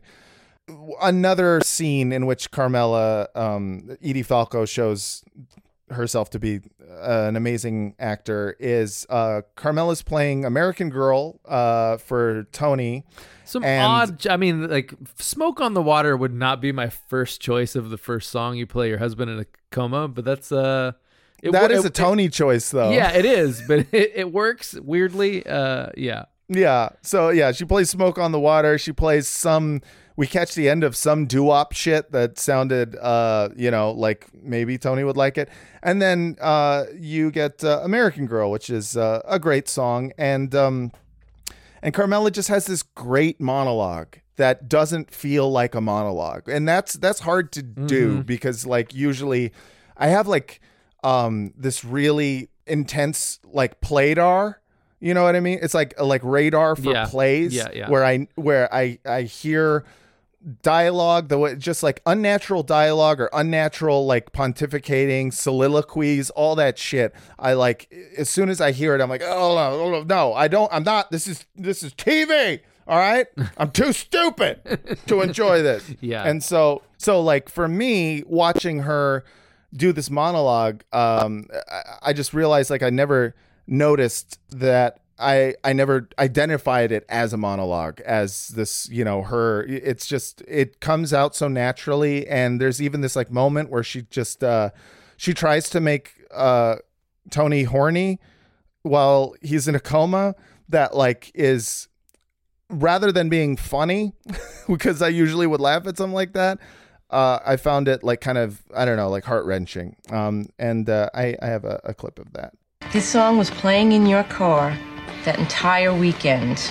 Another scene in which Carmela, um, Edie Falco shows herself to be uh, an amazing actor is uh, Carmela's playing American Girl uh, for Tony. Some And- odd, I mean, like Smoke on the Water would not be my first choice of the first song you play your husband in a coma, but that's uh it, That wo- is it- a Tony choice, though. Yeah, it is, but it, it works weirdly. Uh, yeah. Yeah. So yeah, she plays Smoke on the Water. She plays some. We catch the end of some doo-wop shit that sounded, uh, you know, like maybe Tony would like it. And then uh, you get uh, American Girl, which is uh, a great song, and um, and Carmela just has this great monologue that doesn't feel like a monologue, and that's that's hard to do Mhm. because like usually I have like um, this really intense like playdar. You know what I mean? It's like like radar for Yeah. plays Yeah, yeah. where I where I I hear dialogue, the way just like unnatural dialogue or unnatural like pontificating, soliloquies, all that shit. I like as soon as I hear it, I'm like, oh no, oh, no, no, I don't. I'm not. This is this is T V. All right, I'm too stupid to enjoy this. Yeah. And so so like for me, watching her do this monologue, um, I, I just realized like I never noticed that I I never identified it as a monologue, as this, you know, her, it's just, it comes out so naturally. And there's even this like moment where she just, uh, she tries to make uh, Tony horny while he's in a coma that like is, rather than being funny, because I usually would laugh at something like that, uh, I found it like kind of, I don't know, like heart wrenching. Um, and uh, I, I have a, a clip of that. This song was playing in your car that entire weekend.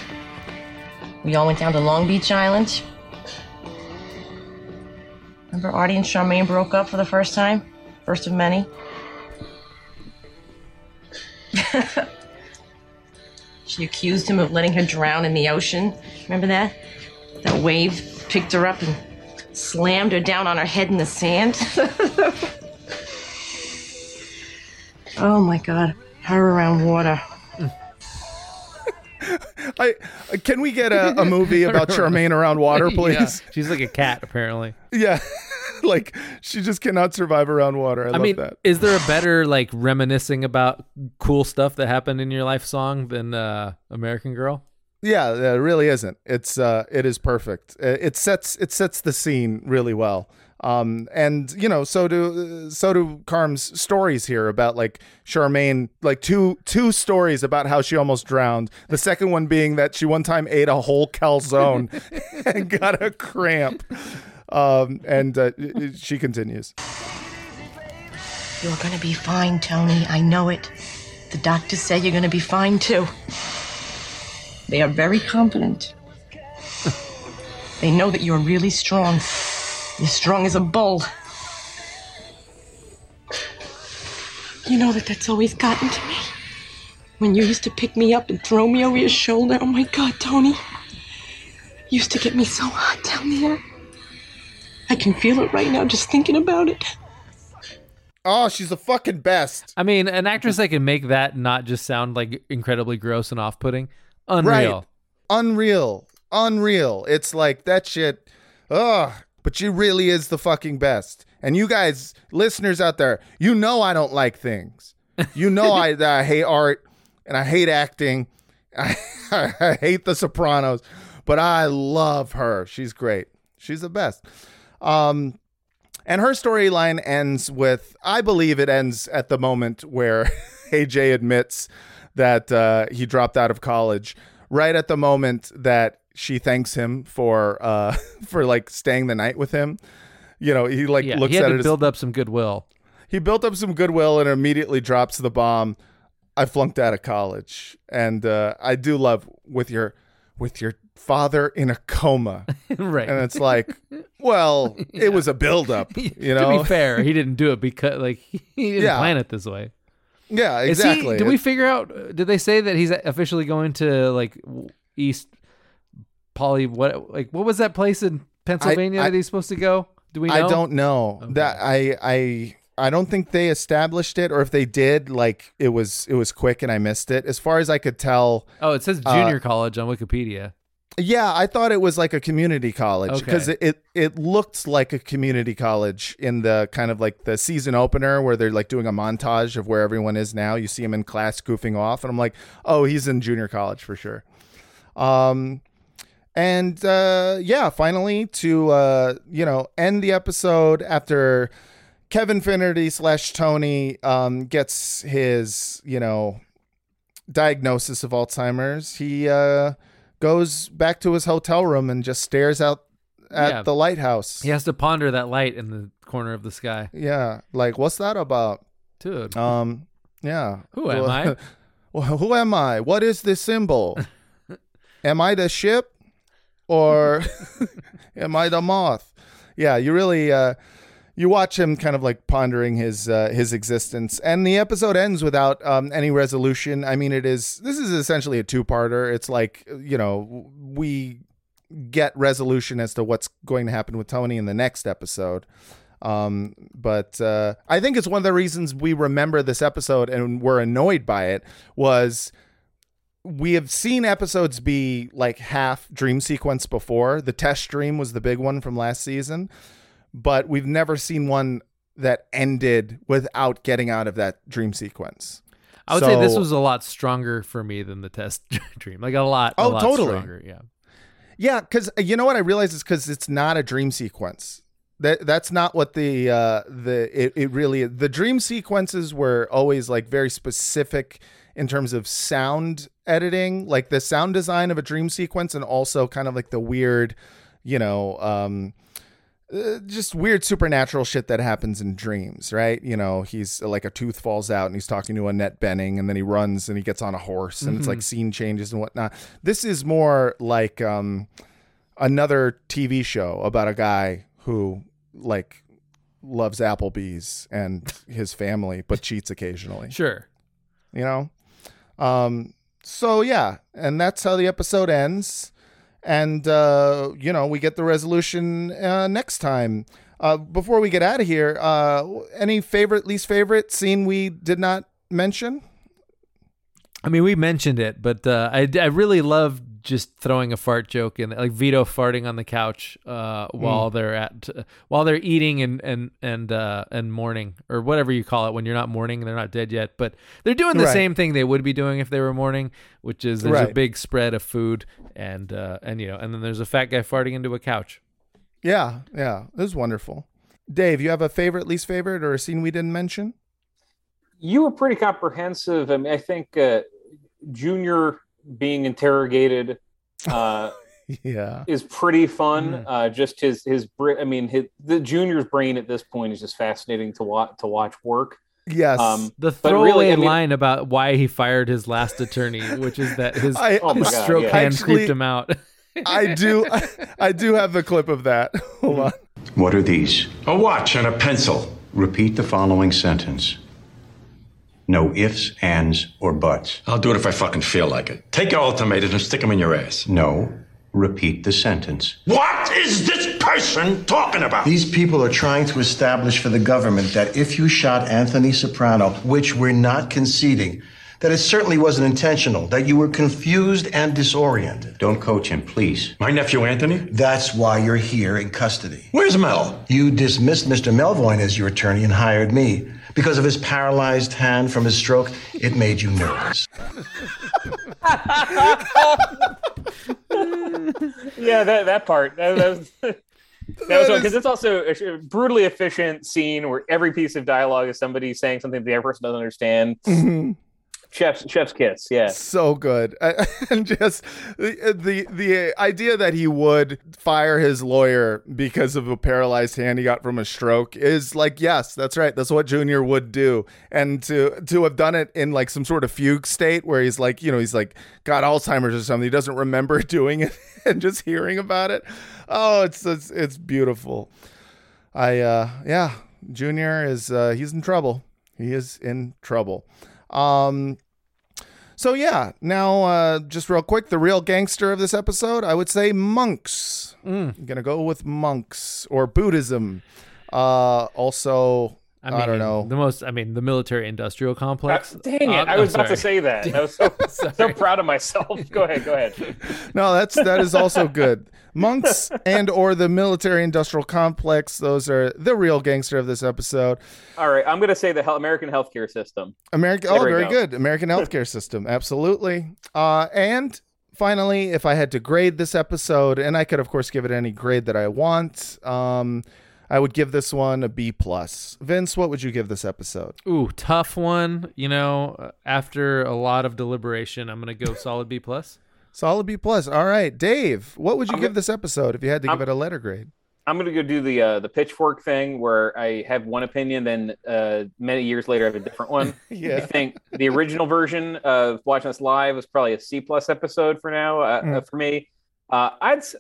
We all went down to Long Beach Island. Remember Artie and Charmaine broke up for the first time? First of many. She accused him of letting her drown in the ocean. Remember that? That wave picked her up and slammed her down on her head in the sand. Oh my God, her around water. I can we get a, a movie about Charmaine around water, please? Yeah. She's like a cat, apparently. Yeah, like she just cannot survive around water. I, I love mean, that. is there a better like reminiscing about cool stuff that happened in your life song than uh, American Girl? Yeah, it really isn't. It's uh, it is perfect. It it sets it sets the scene really well. Um, and you know, so do so do Carm's stories here about like Charmaine, like two two stories about how she almost drowned. The second one being that she one time ate a whole calzone and got a cramp. Um, and uh, she continues. You're gonna be fine, Tony. I know it. The doctors say you're gonna be fine too. They are very confident. They know that you're really strong. You're strong as a bull. You know that that's always gotten to me. When you used to pick me up and throw me over your shoulder. Oh my God, Tony. You used to get me so hot down there. I can feel it right now just thinking about it. Oh, she's the fucking best. I mean, an actress that can make that not just sound like incredibly gross and off-putting. Unreal. Right. Unreal. Unreal. It's like that shit. Ugh. But she really is the fucking best. And you guys, listeners out there, you know I don't like things. You know I, that I hate art and I hate acting. I, I hate The Sopranos. But I love her. She's great. She's the best. Um, and her storyline ends with, I believe it ends at the moment where A J admits that uh, he dropped out of college. Right at the moment that she thanks him for uh for like staying the night with him. You know, he like yeah, looks he had at to it build as, up some goodwill. He built up some goodwill and immediately drops the bomb. I flunked out of college. And uh I do love with your with your father in a coma. Right. And it's like, well, yeah. It was a buildup, you know. To be fair, he didn't do it because like he didn't yeah. plan it this way. Yeah, exactly. He, did we figure out did they say that he's officially going to like East Poly, what like what was that place in Pennsylvania I, I, that he's supposed to go? Do we know? I don't know. Okay. That I I I don't think they established it, or if they did, like it was it was quick and I missed it. As far as I could tell. Oh, it says junior uh, college on Wikipedia. Yeah, I thought it was like a community college because okay. it, it it looked like a community college in the kind of like the season opener where they're like doing a montage of where everyone is now. You see him in class goofing off, and I'm like, oh, he's in junior college for sure. Um. And uh, yeah, finally to, uh, you know, end the episode after Kevin Finnerty slash Tony um, gets his, you know, diagnosis of Alzheimer's. He uh, goes back to his hotel room and just stares out at yeah. the lighthouse. He has to ponder that light in the corner of the sky. Yeah. Like, what's that about? Dude. Um. Yeah. Who am I? Well, who am I? What is this symbol? Am I the ship? Or am I the moth? Yeah, you really uh, you watch him kind of like pondering his uh, his existence, and the episode ends without um, any resolution. I mean, it is this is essentially a two-parter. It's like, you know, we get resolution as to what's going to happen with Tony in the next episode. Um, but uh, I think it's one of the reasons we remember this episode and were annoyed by it was. We have seen episodes be like half dream sequence before. The test dream was the big one from last season, but we've never seen one that ended without getting out of that dream sequence. I would so, say this was a lot stronger for me than the test dream. Like a lot, a oh, lot totally. stronger. Yeah. Yeah. Cause you know what I realized is cause it's not a dream sequence. That that's not what the, uh, the, it, it really, the dream sequences were always like very specific in terms of sound editing, like the sound design of a dream sequence, and also kind of like the weird, you know, um, uh, just weird supernatural shit that happens in dreams, right? You know, he's like a tooth falls out and he's talking to Annette Bening, and then he runs and he gets on a horse, and mm-hmm. it's like scene changes and whatnot. This is more like um, another T V show about a guy who like loves Applebee's and his family, but cheats occasionally. Sure. You know? Um, so yeah, and that's how the episode ends. And, uh, you know, we get the resolution, uh, next time. Uh, before we get out of here, uh, any favorite, least favorite scene we did not mention? I mean, we mentioned it, but, uh, I, I really love just throwing a fart joke in, like Vito farting on the couch uh, while mm. they're at uh, while they're eating and and and uh, and mourning, or whatever you call it when you're not mourning and they're not dead yet, but they're doing the right. same thing they would be doing if they were mourning, which is there's right. a big spread of food and uh, and you know, and then there's a fat guy farting into a couch. Yeah, yeah, it was wonderful. Dave, you have a favorite, least favorite, or a scene we didn't mention? You were pretty comprehensive. I mean, I think uh, Junior being interrogated uh, yeah. is pretty fun. Mm. Uh, just his his br- I mean, his, the Junior's brain at this point is just fascinating to watch to watch work. Yes. Um, The but throwaway really, I mean- line about why he fired his last attorney, which is that his, I- Oh my his God, stroke yeah. hand Actually- creeped him out. I do. I, I do have the clip of that. Hold on. What are these? A watch and a pencil. Repeat the following sentence. No ifs, ands, or buts. I'll do it if I fucking feel like it. Take your ultimatums and stick them in your ass. No. Repeat the sentence. What is this person talking about? These people are trying to establish for the government that if you shot Anthony Soprano, which we're not conceding, that it certainly wasn't intentional, that you were confused and disoriented. Don't coach him, please. My nephew Anthony? That's why you're here in custody. Where's Mel? You dismissed Mister Melvoin as your attorney and hired me. Because of his paralyzed hand from his stroke, it made you nervous. Yeah, that that part. That, that was that was because it's also a brutally efficient scene where every piece of dialogue is somebody saying something the other person doesn't understand. Mm-hmm. Chef's chef's kiss, yeah. So good. I, and just the, the the idea that he would fire his lawyer because of a paralyzed hand he got from a stroke is like, yes, that's right. That's what Junior would do. And to to have done it in like some sort of fugue state where he's like, you know, he's like got Alzheimer's or something. He doesn't remember doing it and just hearing about it. Oh, it's it's, it's beautiful. I uh yeah, Junior is uh he's in trouble. He is in trouble. Um, so yeah, now, uh, just real quick, the real gangster of this episode, I would say monks. Mm. I'm going to go with monks or Buddhism. Uh, also, I, I, mean, I don't know. The most, I mean, the military industrial complex. Uh, dang it. Uh, I was I'm about to sorry. say that. I was so, so proud of myself. Go ahead. Go ahead. No, that's, that is also good. Monks and or the military industrial complex. Those are the real gangster of this episode. All right. I'm going to say the hel- American healthcare system. American. There Oh, we very go. good. American healthcare system. Absolutely. Uh, and finally, if I had to grade this episode, and I could, of course, give it any grade that I want, um, I would give this one a B plus. Vince, what would you give this episode? Ooh, tough one. You know, after a lot of deliberation, I'm going to go solid B plus. Solid B plus. All right, Dave, what would you I'm give go- this episode if you had to I'm- give it a letter grade? I'm going to go do the uh, the pitchfork thing where I have one opinion, then uh, many years later I have a different one. Yeah. I think the original version of watching us live was probably a C plus episode for now uh, Mm. uh, for me. Uh, I'd s-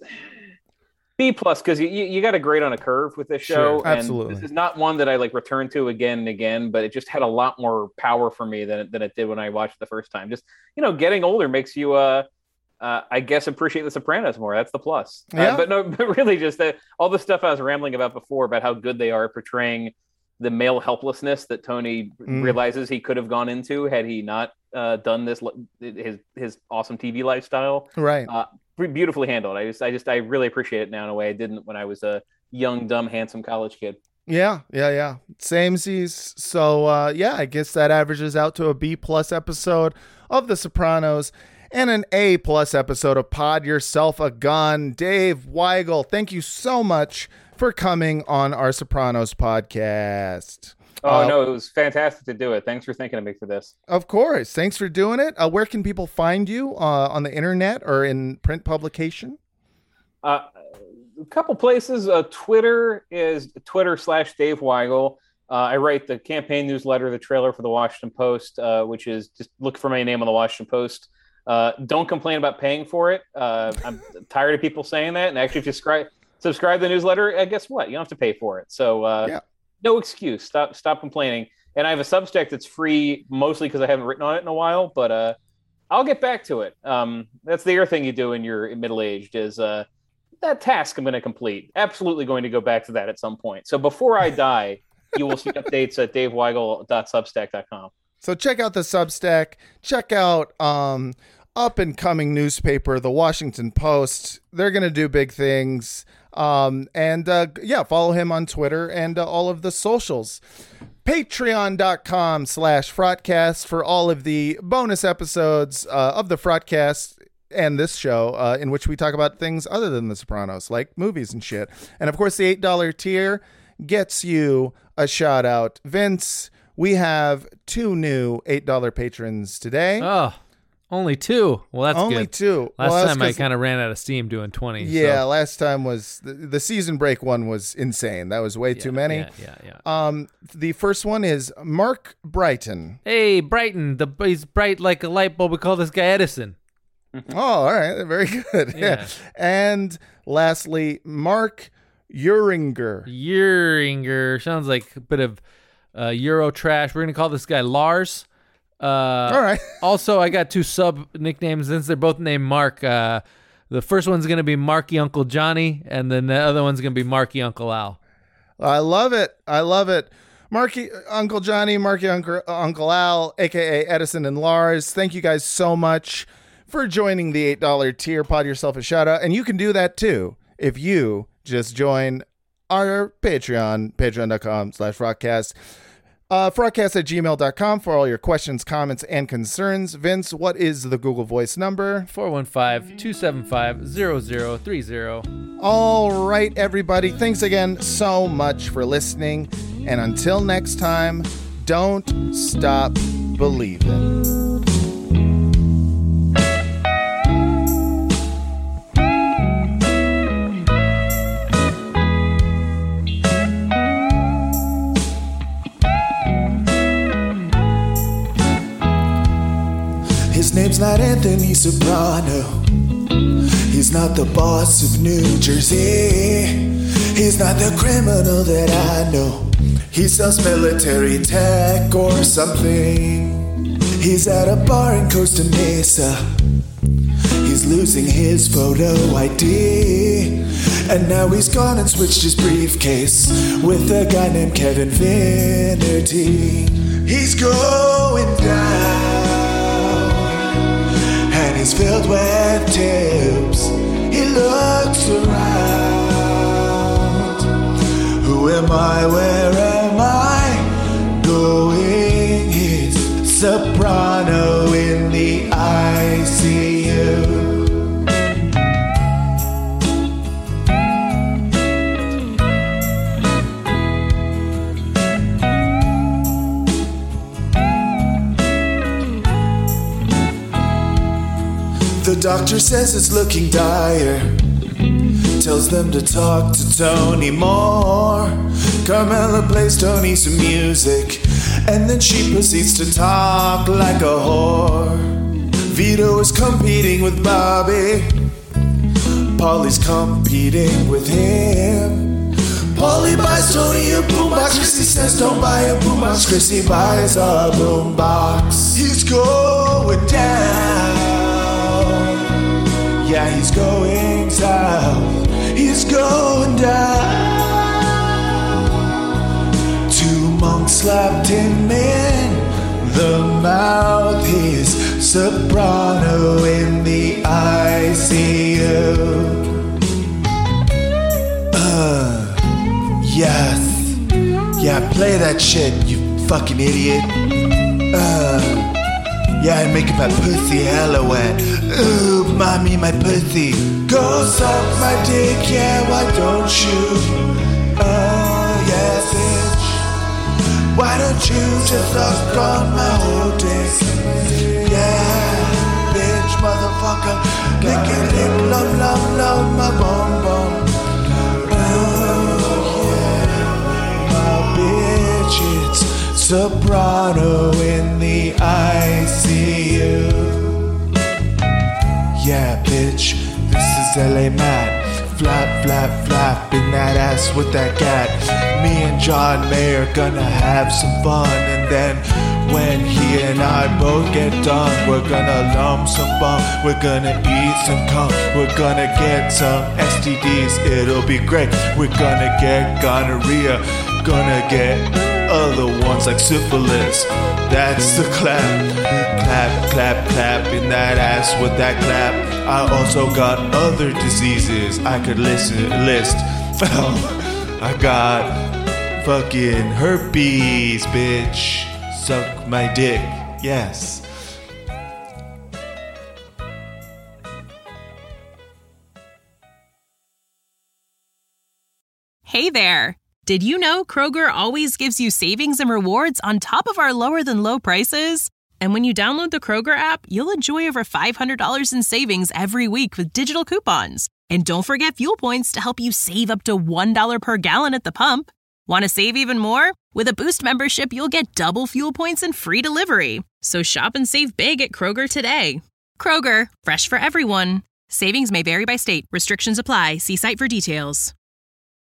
B plus because you, you got a grade on a curve with this show. Sure, absolutely. And this is not one that I like return to again and again, but it just had a lot more power for me than it, than it did when I watched it the first time. Just, you know, getting older makes you, uh, uh, I guess, appreciate The Sopranos more. That's the plus. Yeah. Uh, but no, but really just that all the stuff I was rambling about before about how good they are at portraying the male helplessness that Tony Mm. realizes he could have gone into had he not uh, done this, his, his awesome T V lifestyle. Right. Uh, beautifully handled. I just, I just, I really appreciate it now in a way I didn't when I was a young, dumb, handsome college kid. Yeah, yeah, yeah. Samesies. So, uh, yeah, I guess that averages out to a B plus episode of The Sopranos and an A plus episode of Pod Yourself a Gun. Dave Weigel, thank you so much for coming on our Sopranos podcast. Oh, Uh, no, it was fantastic to do it. Thanks for thinking of me for this. Of course. Thanks for doing it. Uh, where can people find you uh, on the internet or in print publication? Uh, a couple places. Uh, Twitter is Twitter slash Dave Weigel. Uh, I write the campaign newsletter, the trailer for the Washington Post, uh, which is just look for my name on the Washington Post. Uh, don't complain about paying for it. Uh, I'm tired of people saying that. And actually, if you subscribe, subscribe to the newsletter, uh, guess what? You don't have to pay for it. So uh, Yeah. no excuse. Stop stop complaining. And I have a Substack that's free, mostly because I haven't written on it in a while. But uh, I'll get back to it. Um, that's the other thing you do when you're middle-aged is uh, that task I'm going to complete. Absolutely going to go back to that at some point. So before I die, you will see updates at dave weigel dot substack dot com. So check out the Substack. Check out um, up and coming newspaper, the Washington Post. They're going to do big things. Um, and uh, yeah, follow him on Twitter and uh, all of the socials. Patreon.com slash Frotcast for all of the bonus episodes uh, of the Frotcast and this show uh, in which we talk about things other than The Sopranos, like movies and shit. And of course, the eight dollar tier gets you a shout out. Vince, we have two new eight dollar patrons today. Oh, only two. Well, that's only good. two. Last well, time I kind of ran out of steam doing twenty. Yeah, so. last time was the, the season break one was insane. That was way yeah, too many. Yeah, yeah, yeah. Um, the first one is Mark Brighton. Hey, Brighton. The he's bright like a light bulb. We call this guy Edison. Oh, all right, very good. Yeah. Yeah. And lastly, Mark Uringer. Uringer sounds like a bit of uh, Euro trash. We're gonna call this guy Lars. Uh, All right. Also, I got two sub nicknames since they're both named Mark. Uh, the first one's going to be Marky Uncle Johnny, and then the other one's going to be Marky Uncle Al. I love it. I love it. Marky Uncle Johnny, Marky Uncle, Uncle Al, a k a. Edison and Lars. Thank you guys so much for joining the eight dollar tier. Pod yourself a shout out. And you can do that too if you just join our Patreon, patreon.com slash rockcast. Uh, frogcast at gmail dot com for all your questions, comments, and concerns. Vince, what is the Google Voice number? four one five, two seven five, zero zero three zero. All right, everybody. Thanks again so much for listening. And until next time, don't stop believing. His name's not Anthony Soprano. He's not the boss of New Jersey. He's not the criminal that I know. He sells military tech or something. He's at a bar in Costa Mesa. He's losing his photo I D. And now he's gone and switched his briefcase with a guy named Kevin Finnerty. He's going down. And he's filled with tips. He looks around. Who am I? Where am I going? He's soprano in the I C U. The doctor says it's looking dire. Tells them to talk to Tony more. Carmela plays Tony some music, and then she proceeds to talk like a whore. Vito is competing with Bobby. Polly's competing with him. Polly buys Tony a boombox. Chrissy says don't buy a boombox. Chrissy buys a boombox. He's going down. Yeah, he's going south. He's going down. Two monks slapped him in the mouth. He's soprano in the I C U. Uh, yes. Yeah, play that shit, you fucking idiot. Uh. Yeah, and making my pussy hella wet. Ooh, mommy, my pussy. Go suck my dick, yeah, why don't you? Oh, yeah, bitch. Why don't you just suck on my whole dick? Yeah, bitch, motherfucker. Lick it, lick, love, love, love my bum bum. Oh, yeah, my bitch, it's soprano in the I C U. Yeah, bitch, this is L A Matt. Flap, flap, flap in that ass with that cat. Me and John Mayer gonna have some fun. And then when he and I both get done, we're gonna lump some bum. We're gonna eat some cum. We're gonna get some S T Ds. It'll be great. We're gonna get gonorrhea. Gonna get other ones like syphilis. That's the clap. Clap, clap, clap in that ass with that clap. I also got other diseases I could listen, list. I got fucking herpes, bitch. Suck my dick. Yes. Hey there. Did you know Kroger always gives you savings and rewards on top of our lower than low prices? And when you download the Kroger app, you'll enjoy over five hundred dollars in savings every week with digital coupons. And don't forget fuel points to help you save up to one dollar per gallon at the pump. Want to save even more? With a Boost membership, you'll get double fuel points and free delivery. So shop and save big at Kroger today. Kroger, fresh for everyone. Savings may vary by state. Restrictions apply. See site for details.